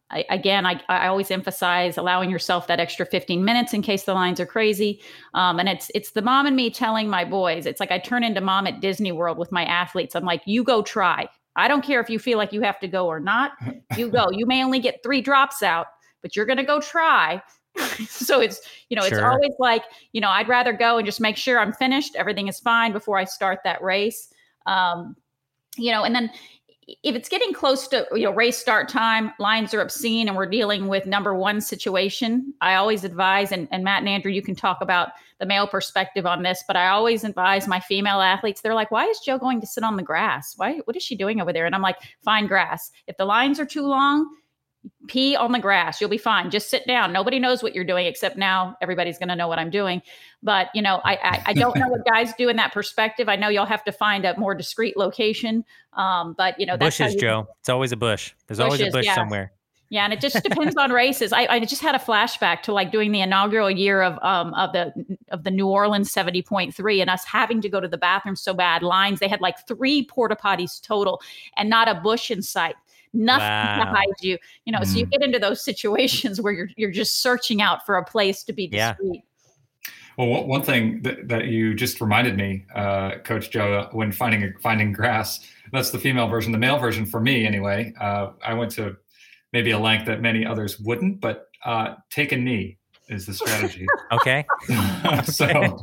I always emphasize allowing yourself that extra 15 minutes in case the lines are crazy. And it's the mom and me telling my boys, it's like I turn into mom at Disney World with my athletes. I'm like, you go try. I don't care if you feel like you have to go or not. You go. You may only get 3 drops out, but you're going to go try. So it's, it's Sure. always like, I'd rather go and just make sure I'm finished. Everything is fine before I start that race. And then if it's getting close to race start time, lines are obscene, and we're dealing with number one situation, I always advise, and Matt and Andrew, you can talk about the male perspective on this, but I always advise my female athletes. They're like, why is Joe going to sit on the grass? What is she doing over there? And I'm like, find grass. If the lines are too long, pee on the grass. You'll be fine. Just sit down. Nobody knows what you're doing, except now everybody's going to know what I'm doing. But, I don't know what guys do in that perspective. I know you'll have to find a more discreet location. But, that's bushes, Joe. It's always a bush. There's always a bush somewhere. Yeah. And it just depends on races. I just had a flashback to like doing the inaugural year of the New Orleans 70.3 and us having to go to the bathroom so bad. Lines, they had like 3 porta potties total and not a bush in sight. Nothing to hide you, so you get into those situations where you're just searching out for a place to be discreet. Well, one thing that you just reminded me, Coach Joe, when finding grass, that's the female version. The male version for me, anyway, I went to maybe a length that many others wouldn't, but take a knee is the strategy. Okay. So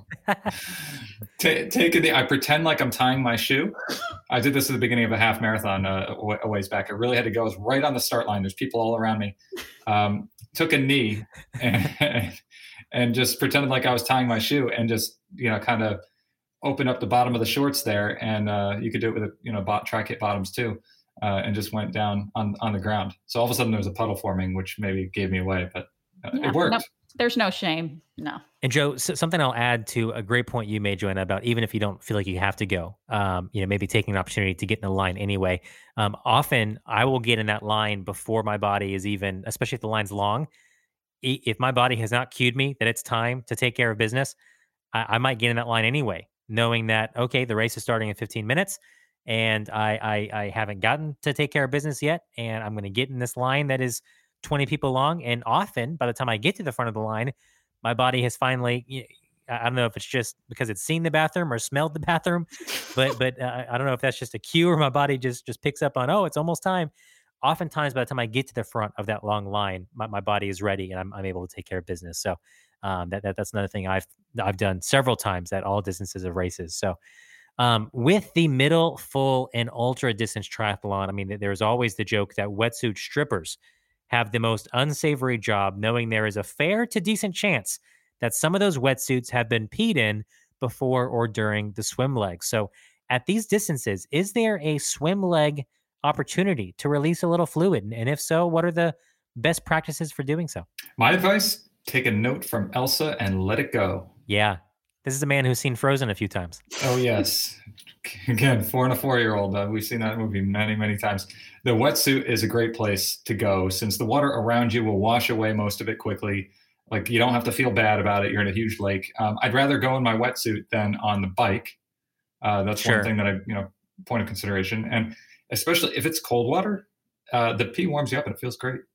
take a knee. I pretend like I'm tying my shoe. I did this at the beginning of a half marathon a ways back. I really had to go. I was right on the start line. There's people all around me. Took a knee and just pretended like I was tying my shoe and just, kind of open up the bottom of the shorts there. And you could do it with, tri-kit bottoms too. And just went down on the ground. So all of a sudden there was a puddle forming, which maybe gave me away, but it worked. No, there's no shame. No. And Joe, something I'll add to a great point you made, Joanna, about even if you don't feel like you have to go, maybe taking an opportunity to get in the line anyway. Often I will get in that line before my body is even, especially if the line's long. If my body has not cued me that it's time to take care of business, I might get in that line anyway, knowing that, okay, the race is starting in 15 minutes and I haven't gotten to take care of business yet. And I'm going to get in this line that is 20 people long. And often by the time I get to the front of the line, my body has finally, I don't know if it's just because it's seen the bathroom or smelled the bathroom, but I don't know if that's just a cue or my body just picks up on, oh, it's almost time. Oftentimes, by the time I get to the front of that long line, my body is ready and I'm able to take care of business. So that's another thing I've done several times at all distances of races. So with the middle, full, and ultra distance triathlon, I mean, there's always the joke that wetsuit strippers have the most unsavory job, knowing there is a fair to decent chance that some of those wetsuits have been peed in before or during the swim leg. So at these distances, is there a swim leg opportunity to release a little fluid? And if so, what are the best practices for doing so? My advice, take a note from Elsa and let it go. Yeah. This is a man who's seen Frozen a few times. Oh, yes. Again, 4 and a 4-year-old. We've seen that movie many, many times. The wetsuit is a great place to go since the water around you will wash away most of it quickly. Like, you don't have to feel bad about it. You're in a huge lake. I'd rather go in my wetsuit than on the bike. That's one thing that point of consideration. And especially if it's cold water, the pee warms you up and it feels great.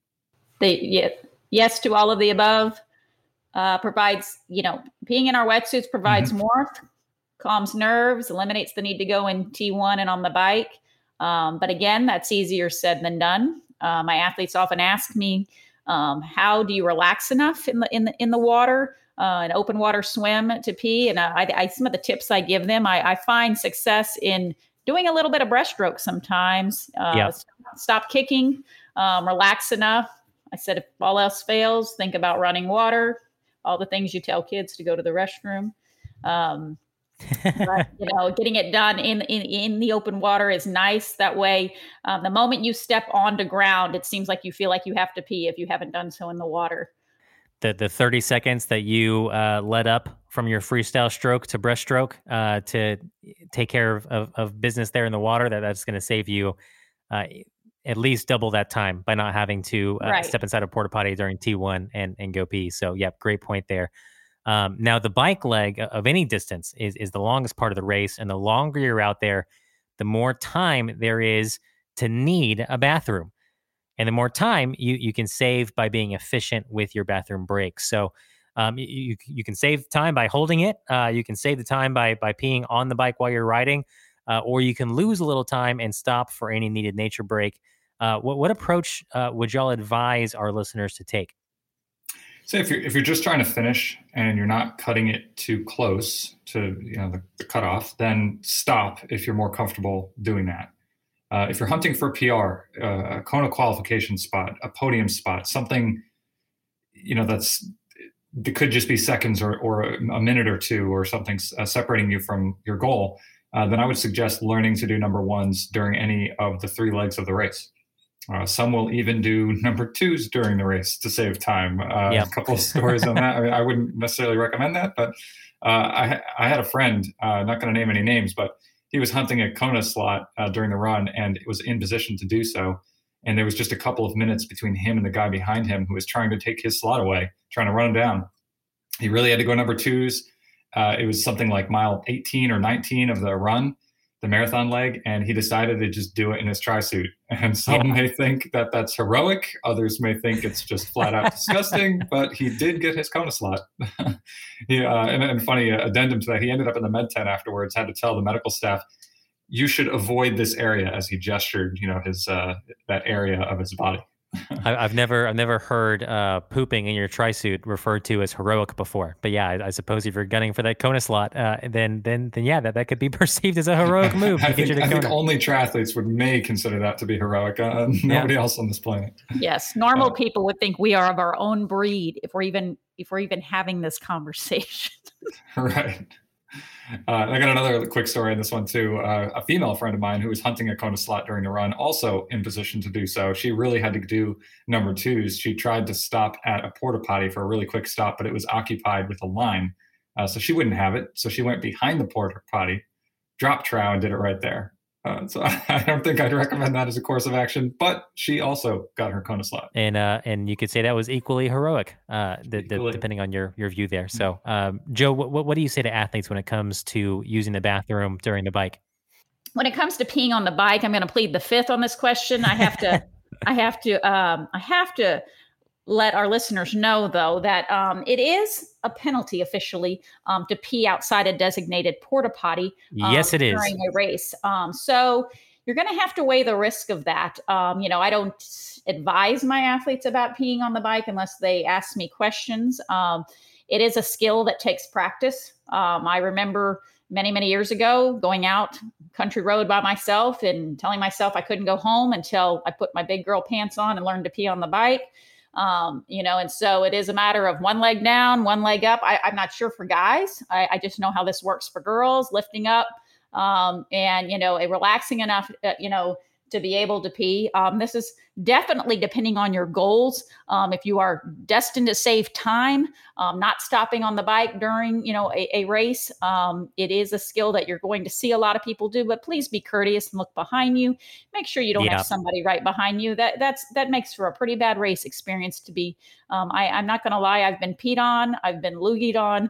Yes to all of the above. Provides, peeing in our wetsuits provides warmth, calms nerves, eliminates the need to go in T1 and on the bike. But again, that's easier said than done. My athletes often ask me, how do you relax enough in the water, an open water swim to pee? And I some of the tips I give them, I find success in doing a little bit of breaststroke sometimes. Stop kicking, relax enough. I said, if all else fails, think about running water. All the things you tell kids to go to the restroom. But, getting it done in the open water is nice. That way, the moment you step onto ground, it seems like you feel like you have to pee if you haven't done so in the water. The 30 seconds that you let up from your freestyle stroke to breaststroke to take care of business there in the water, that's going to save you at least double that time by not having to step inside a porta potty during T1 and go pee. So, great point there. Now, the bike leg of any distance is the longest part of the race, and the longer you're out there, the more time there is to need a bathroom. And the more time you can save by being efficient with your bathroom breaks. So you can save time by holding it. You can save the time by peeing on the bike while you're riding, or you can lose a little time and stop for any needed nature break. What approach would y'all advise our listeners to take? So if you're just trying to finish and you're not cutting it too close to the cutoff, then stop if you're more comfortable doing that. If you're hunting for a PR, a Kona qualification spot, a podium spot, something that could just be seconds or a minute or two or something separating you from your goal, then I would suggest learning to do number ones during any of the 3 legs of the race. Some will even do number 2s during the race to save time. A couple of stories on that. I mean, I wouldn't necessarily recommend that, but I had a friend, not going to name any names, but he was hunting a Kona slot during the run and was in position to do so. And there was just a couple of minutes between him and the guy behind him who was trying to take his slot away, trying to run him down. He really had to go number 2s. It was something like mile 18 or 19 of the run, the marathon leg, and he decided to just do it in his tri-suit. And some may think that that's heroic. Others may think it's just flat out disgusting, but he did get his Kona slot. And funny addendum to that, he ended up in the med tent afterwards, had to tell the medical staff, you should avoid this area, as he gestured, his that area of his body. I've never heard pooping in your tri-suit referred to as heroic before, but yeah, I suppose if you're gunning for that Kona slot, then yeah, that could be perceived as a heroic move. I think only triathletes may consider that to be heroic. Nobody else on this planet. Yes, normal people would think we are of our own breed if we're even having this conversation. Right. I got another quick story in this one too. A female friend of mine who was hunting a Kona slot during the run, also in position to do so. She really had to do number 2s. She tried to stop at a porta potty for a really quick stop, but it was occupied with a line. So she wouldn't have it. So she went behind the porta potty, dropped trow, and did it right there. So I don't think I'd recommend that as a course of action, but she also got her Kona slot. And you could say that was equally heroic, depending on your view there. So, Joe, what do you say to athletes when it comes to using the bathroom during the bike? When it comes to peeing on the bike, I'm going to plead the fifth on this question. I have to let our listeners know, though, that it is a penalty officially to pee outside a designated porta potty. Yes, it is. During a race. So you're going to have to weigh the risk of that. I don't advise my athletes about peeing on the bike unless they ask me questions. It is a skill that takes practice. I remember many years ago going out country road by myself and telling myself I couldn't go home until I put my big girl pants on and learned to pee on the bike. And so it is a matter of one leg down, one leg up. I'm not sure for guys. I just know how this works for girls, lifting up, and relaxing enough, to be able to pee. This is definitely depending on your goals. If you are destined to save time, not stopping on the bike during, a race, it is a skill that you're going to see a lot of people do, but please be courteous and look behind you. Make sure you don't have somebody right behind you. That makes for a pretty bad race experience to be. I'm not going to lie. I've been peed on. I've been loogied on.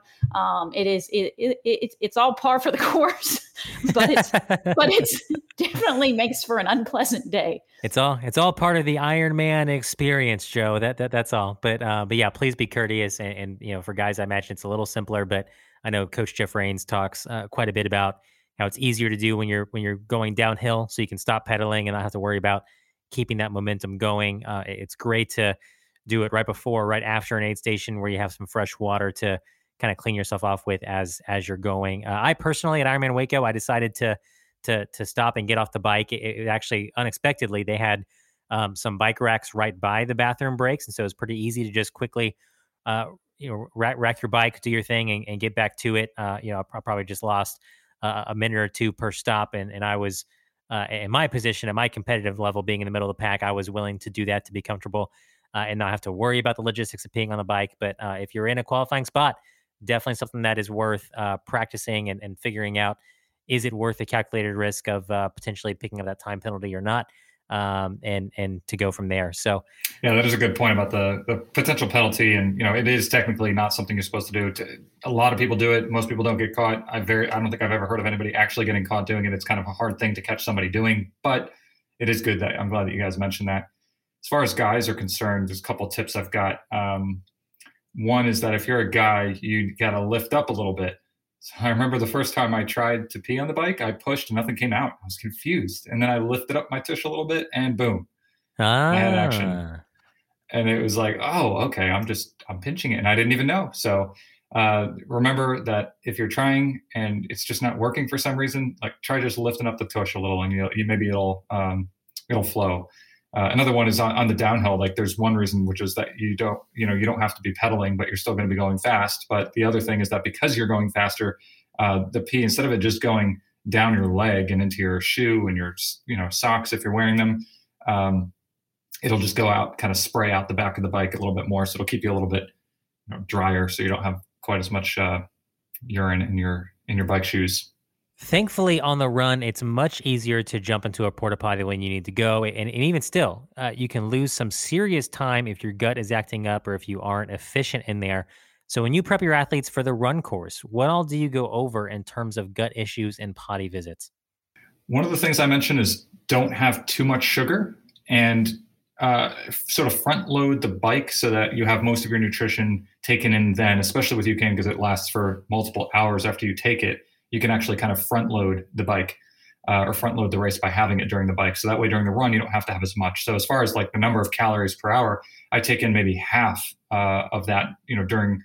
It's all par for the course, but it's definitely makes for an unpleasant day. It's all part of the Ironman experience, Joe. That's all. But yeah, please be courteous. And for guys, I imagine it's a little simpler. But I know Coach Jeff Rains talks quite a bit about how it's easier to do when you're going downhill, so you can stop pedaling and not have to worry about keeping that momentum going. It's great to do it right before, right after an aid station where you have some fresh water to kind of clean yourself off with as you're going. I personally at Ironman Waco, I decided to stop and get off the bike. It actually unexpectedly, they had some bike racks right by the bathroom breaks. And so it's pretty easy to just quickly, rack your bike, do your thing and get back to it. I probably just lost a minute or two per stop. And I was in my position at my competitive level, being in the middle of the pack, I was willing to do that to be comfortable and not have to worry about the logistics of peeing on the bike. But if you're in a qualifying spot, definitely something that is worth practicing and figuring out. Is it worth the calculated risk of potentially picking up that time penalty or not? and to go from there. So yeah, that is a good point about the potential penalty. And, it is technically not something you're supposed to do. A lot of people do it. Most people don't get caught. I don't think I've ever heard of anybody actually getting caught doing it. It's kind of a hard thing to catch somebody doing, but it is good I'm glad that you guys mentioned that. As far as guys are concerned, there's a couple of tips I've got. One is that if you're a guy, you got to lift up a little bit. So I remember the first time I tried to pee on the bike, I pushed and nothing came out. I was confused. And then I lifted up my tush a little bit and boom, I had action. And it was like, oh, okay, I'm pinching it. And I didn't even know. So remember that if you're trying and it's just not working for some reason, like try just lifting up the tush a little and maybe it'll flow. Another one is on the downhill. Like there's one reason, which is that you don't have to be pedaling, but you're still going to be going fast. But the other thing is that because you're going faster, the pee, instead of it just going down your leg and into your shoe and your socks if you're wearing them, it'll just go out, kind of spray out the back of the bike a little bit more. So it'll keep you a little bit drier, so you don't have quite as much urine in your bike shoes. Thankfully, on the run, it's much easier to jump into a porta potty when you need to go. And even still, you can lose some serious time if your gut is acting up or if you aren't efficient in there. So when you prep your athletes for the run course, what all do you go over in terms of gut issues and potty visits? One of the things I mentioned is don't have too much sugar and sort of front load the bike so that you have most of your nutrition taken in then, especially with UCAN because it lasts for multiple hours after you take it. You can actually kind of front load the bike or front load the race by having it during the bike. So that way during the run, you don't have to have as much. So as far as like the number of calories per hour, I take in maybe half of that, during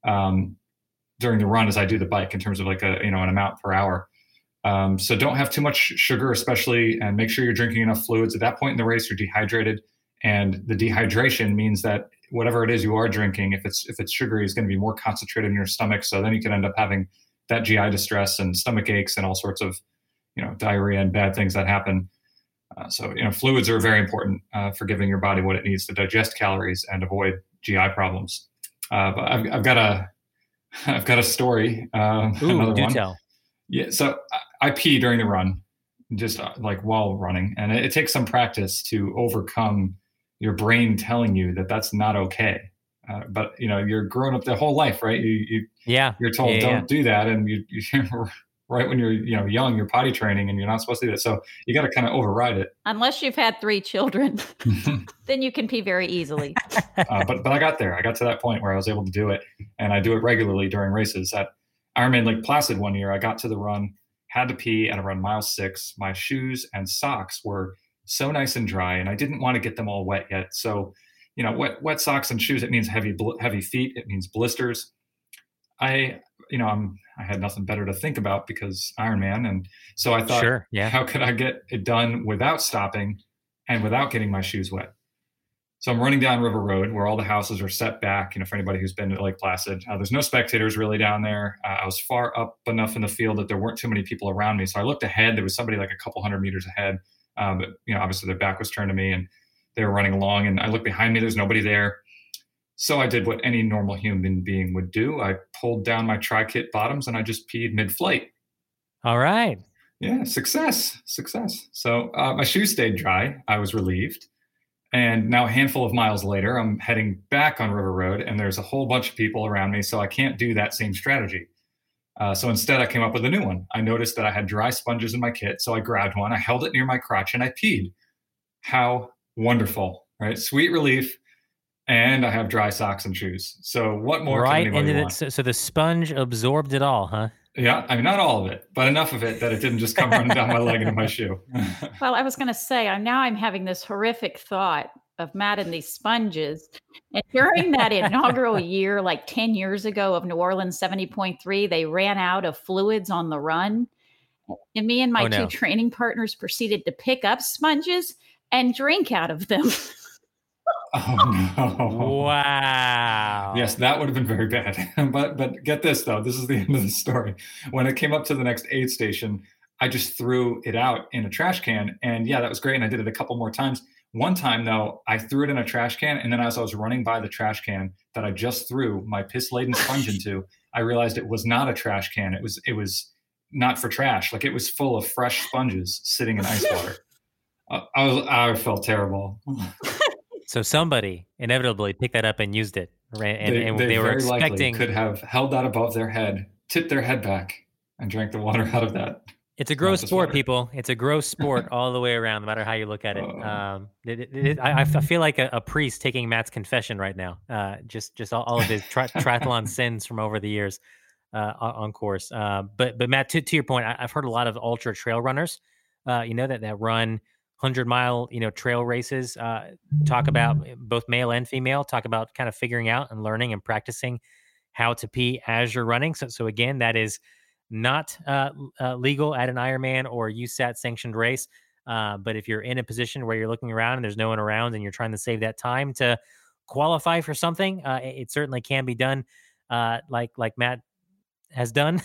the run as I do the bike in terms of like an amount per hour. So don't have too much sugar, especially, and make sure you're drinking enough fluids. At that point in the race, you're dehydrated. And the dehydration means that whatever it is you are drinking, if it's sugary, is going to be more concentrated in your stomach. So then you can end up having that GI distress and stomach aches and all sorts of, diarrhea and bad things that happen. So fluids are very important for giving your body what it needs to digest calories and avoid GI problems. But I've got a story. Ooh, do tell. Yeah. So I pee during the run, just like while running, and it takes some practice to overcome your brain telling you that that's not okay. But you're growing up the whole life, right? You're told don't do that, and you right when you're young, you're potty training, and you're not supposed to do that. So you got to kind of override it. Unless you've had 3 children, then you can pee very easily. But I got there. I got to that point where I was able to do it, and I do it regularly during races. At Ironman Lake Placid one year, I got to the run, had to pee at around mile 6. My shoes and socks were so nice and dry, and I didn't want to get them all wet yet. So wet socks and shoes, it means heavy feet. It means blisters. I had nothing better to think about because Ironman. And so I thought, sure, yeah. How could I get it done without stopping and without getting my shoes wet? So I'm running down River Road where all the houses are set back, for anybody who's been to Lake Placid. There's no spectators really down there. I was far up enough in the field that there weren't too many people around me. So I looked ahead. There was somebody like a couple hundred meters ahead. But obviously their back was turned to me and they were running along, and I looked behind me, there's nobody there. So I did what any normal human being would do. I pulled down my tri-kit bottoms and I just peed mid-flight. All right. Yeah, success. So my shoes stayed dry. I was relieved. And now a handful of miles later, I'm heading back on River Road, and there's a whole bunch of people around me, so I can't do that same strategy. So instead, I came up with a new one. I noticed that I had dry sponges in my kit, so I grabbed one. I held it near my crotch, and I peed. How wonderful, right? Sweet relief, and I have dry socks and shoes. So what more can anybody want? So the sponge absorbed it all, huh? Yeah, not all of it, but enough of it that it didn't just come running down my leg into my shoe. Well, I was going to say, I'm having this horrific thought of Matt and these sponges. And during that inaugural year, like 10 years ago of New Orleans 70.3, they ran out of fluids on the run. And me and my two training partners proceeded to pick up sponges and drink out of them. Oh no! Wow. Yes, that would have been very bad. But get this though, this is the end of the story. When it came up to the next aid station, I just threw it out in a trash can, and yeah, that was great. And I did it a couple more times. One time though, I threw it in a trash can, and then as I was running by the trash can that I just threw my piss-laden sponge into, I realized it was not a trash can. It was not for trash. Like it was full of fresh sponges sitting in ice water. I felt terrible. So somebody inevitably picked that up and used it, right? And they were very likely expecting. could have held that above their head, tipped their head back, and drank the water out of that. It's a gross sport, water. people. It's a gross sport all the way around, no matter how you look at it. I feel like a priest taking Matt's confession right now. Just all of his triathlon sins from over the years on course. But Matt, to your point, I've heard a lot of ultra trail runners, that run 100-mile, trail races. Talk about both male and female. Talk about kind of figuring out and learning and practicing how to pee as you're running. So again, that is not legal at an Ironman or USAT sanctioned race. But if you're in a position where you're looking around and there's no one around and you're trying to save that time to qualify for something, it certainly can be done, like Matt has done.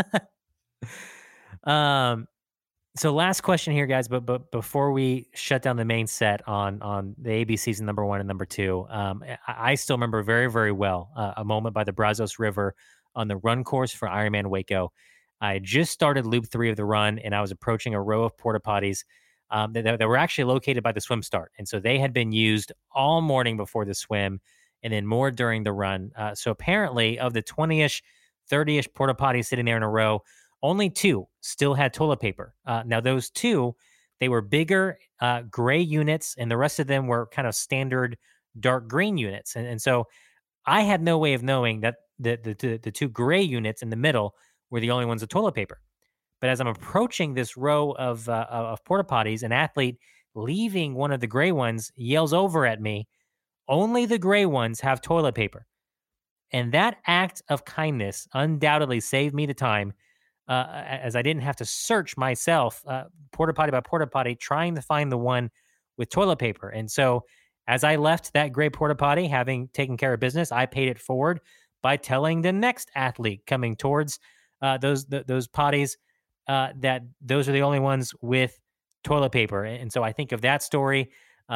So last question here, guys, but before we shut down the main set on the AB season number 1 and number 2, I still remember very, very well a moment by the Brazos River on the run course for Ironman Waco. I just started loop 3 of the run, and I was approaching a row of porta potties that were actually located by the swim start. And so they had been used all morning before the swim and then more during the run. So apparently of the 20-ish, 30-ish porta potties sitting there in a row, only 2 still had toilet paper. Now those 2, they were bigger gray units, and the rest of them were kind of standard dark green units. And so I had no way of knowing that the 2 gray units in the middle were the only ones with toilet paper. But as I'm approaching this row of porta potties, an athlete leaving one of the gray ones yells over at me, "Only the gray ones have toilet paper." And that act of kindness undoubtedly saved me the time, as I didn't have to search myself, porta potty by porta potty, trying to find the one with toilet paper. And so as I left that gray porta potty, having taken care of business, I paid it forward by telling the next athlete coming towards those potties that those are the only ones with toilet paper. And so I think of that story.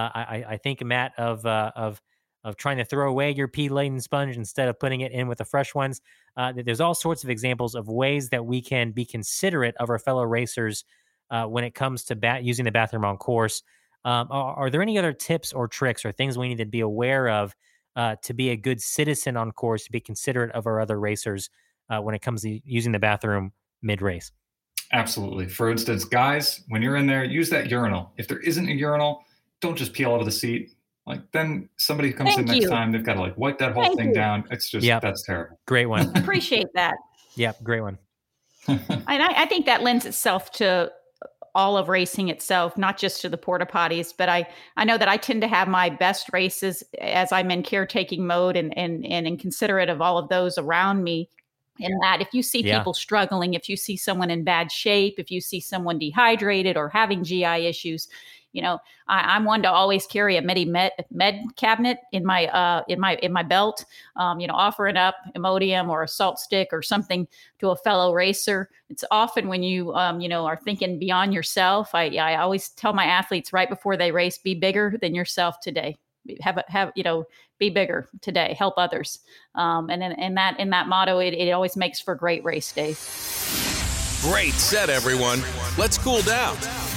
I think, Matt, of trying to throw away your pee-laden sponge instead of putting it in with the fresh ones. There's all sorts of examples of ways that we can be considerate of our fellow racers when it comes to using the bathroom on course. Are there any other tips or tricks or things we need to be aware of to be a good citizen on course, to be considerate of our other racers when it comes to using the bathroom mid-race? Absolutely. For instance, guys, when you're in there, use that urinal. If there isn't a urinal, don't just pee all over the seat. Then somebody comes in next time, they've got to wipe that whole thing down. It's just, that's terrible. Great one. Appreciate that. Yep. Great one. And I think that lends itself to all of racing itself, not just to the porta potties, but I know that I tend to have my best races as I'm in caretaking mode and considerate of all of those around me. In that, if you see people struggling, if you see someone in bad shape, if you see someone dehydrated or having GI issues, I'm one to always carry a med cabinet in my belt, offering up Imodium or a salt stick or something to a fellow racer. It's often when you, are thinking beyond yourself. I always tell my athletes right before they race, be bigger than yourself today. Be bigger today, help others. And then in that motto, it always makes for great race days. Great set, everyone. Let's cool down.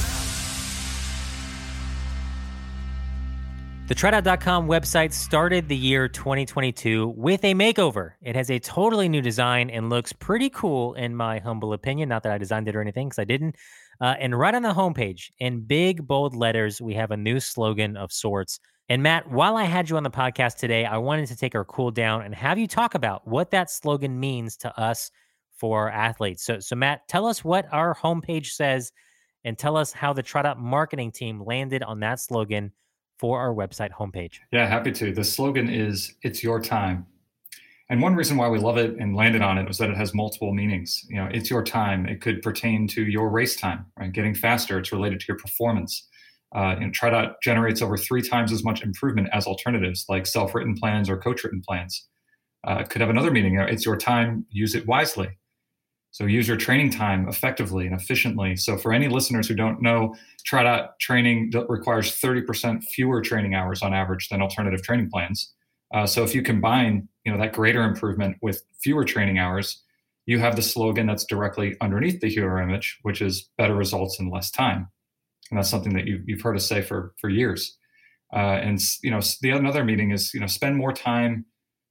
The TriDot.com website started the year 2022 with a makeover. It has a totally new design and looks pretty cool, in my humble opinion. Not that I designed it or anything, because I didn't. And right on the homepage, in big, bold letters, we have a new slogan of sorts. And Matt, while I had you on the podcast today, I wanted to take our cool down and have you talk about what that slogan means to us for athletes. So Matt, tell us what our homepage says and tell us how the TriDot marketing team landed on that slogan for our website homepage. Yeah, happy to. The slogan is, "It's your time." And one reason why we love it and landed on it was that it has multiple meanings. It's your time. It could pertain to your race time, right? Getting faster. It's related to your performance. TriDot generates over 3 times as much improvement as alternatives like self-written plans or coach-written plans. It could have another meaning. It's your time. Use it wisely. So use your training time effectively and efficiently. So for any listeners who don't know, TriDot training requires 30% fewer training hours on average than alternative training plans. So if you combine, that greater improvement with fewer training hours, you have the slogan that's directly underneath the hero image, which is better results in less time. And that's something that you've heard us say for years. And another meaning is, spend more time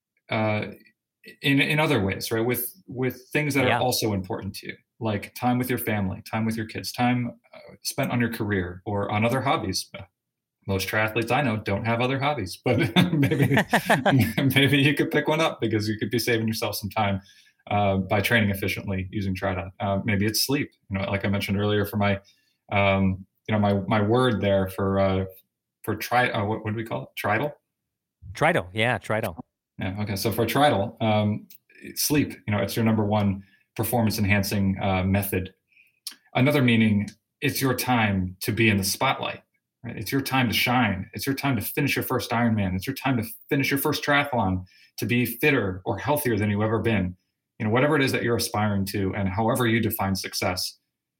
in other ways, right? With things that are also important to you, like time with your family, time with your kids, time spent on your career or on other hobbies. Most triathletes I know don't have other hobbies, but maybe you could pick one up because you could be saving yourself some time by training efficiently using TriDot. Maybe it's sleep. Like I mentioned earlier, for my my word there for what do we call it? Tridal? Tridal. Yeah, Tridal. Yeah. Okay. So for Tridal, sleep, it's your number one performance enhancing method. Another meaning, it's your time to be in the spotlight, right? It's your time to shine. It's your time to finish your first Ironman. It's your time to finish your first triathlon, to be fitter or healthier than you've ever been. Whatever it is that you're aspiring to, and however you define success,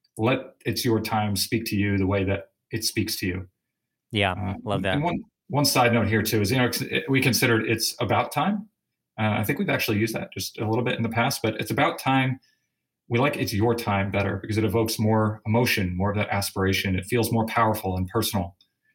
it's your time speak to you the way that it speaks to you. Yeah, love that. And one side note here too is, we considered it's about time. I think we've actually used that just a little bit in the past, but it's about time. We like it's your time better because it evokes more emotion, more of that aspiration. It feels more powerful and personal.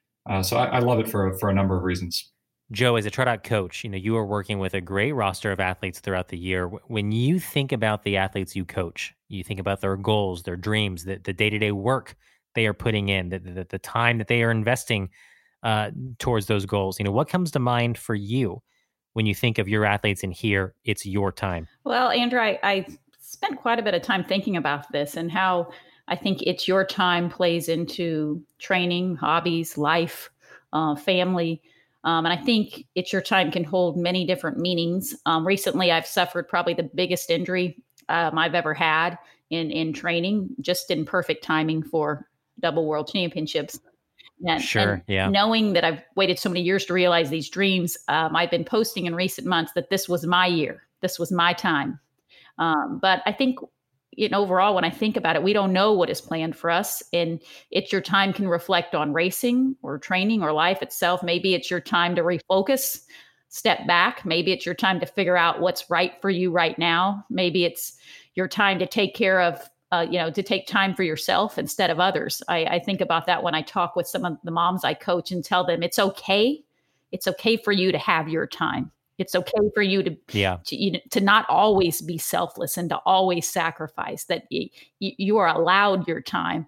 So I love it for a number of reasons. Joe, as a TriDot coach, you are working with a great roster of athletes throughout the year. When you think about the athletes you coach, you think about their goals, their dreams, the day-to-day work they are putting in, the time that they are investing towards those goals. What comes to mind for you when you think of your athletes and here, it's your time? Well, Andrew, I spent quite a bit of time thinking about this and how I think it's your time plays into training, hobbies, life, family. And I think it's your time can hold many different meanings. Recently, I've suffered probably the biggest injury I've ever had in training, just in perfect timing for double world championships. And knowing that I've waited so many years to realize these dreams, I've been posting in recent months that this was my year. This was my time. But I think, overall, when I think about it, we don't know what is planned for us. And it's your time can reflect on racing or training or life itself. Maybe it's your time to refocus, step back. Maybe it's your time to figure out what's right for you right now. Maybe it's your time to take care of, to take time for yourself instead of others. I think about that when I talk with some of the moms I coach and tell them it's okay. It's okay for you to have your time. It's okay for you to not always be selfless and to always sacrifice, that you are allowed your time.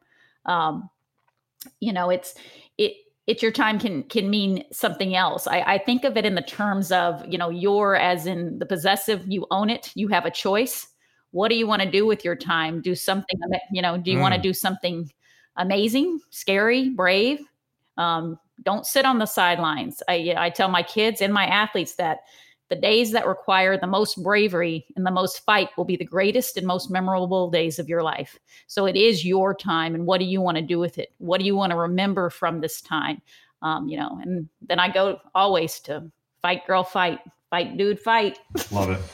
It's your time can mean something else. I think of it in the terms of, you're as in the possessive, you own it, you have a choice. What do you want to do with your time? Do something, do you want to do something amazing, scary, brave? Don't sit on the sidelines. I tell my kids and my athletes that the days that require the most bravery and the most fight will be the greatest and most memorable days of your life. So it is your time. And what do you want to do with it? What do you want to remember from this time? And then I go always to fight, girl, fight, dude, fight. Love it.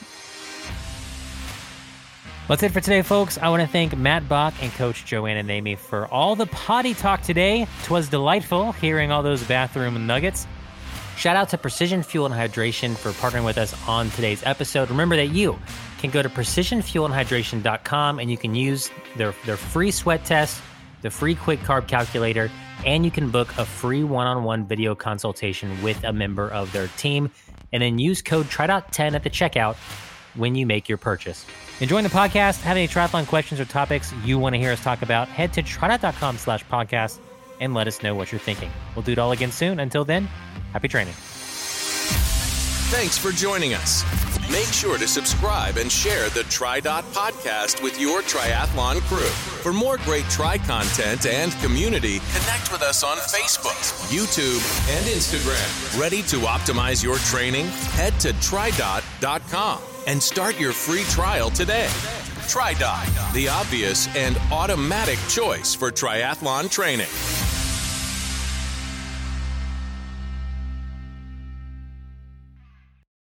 That's it for today, folks. I want to thank Matt Bach and Coach Joanna Namey for all the potty talk today. 'Twas delightful hearing all those bathroom nuggets. Shout out to Precision Fuel and Hydration for partnering with us on today's episode. Remember that you can go to precisionfuelandhydration.com and you can use their free sweat test, the free quick carb calculator, and you can book a free one-on-one video consultation with a member of their team. And then use code TriDot10 at the checkout when you make your purchase. Enjoying the podcast? Have any triathlon questions or topics you want to hear us talk about? Head to tridot.com/podcast and let us know what you're thinking. We'll do it all again soon. Until then, happy training. Thanks for joining us. Make sure to subscribe and share the TriDot podcast with your triathlon crew. For more great tri content and community, connect with us on Facebook, YouTube, and Instagram. Ready to optimize your training? Head to TriDot.com and start your free trial today. TriDot, the obvious and automatic choice for triathlon training.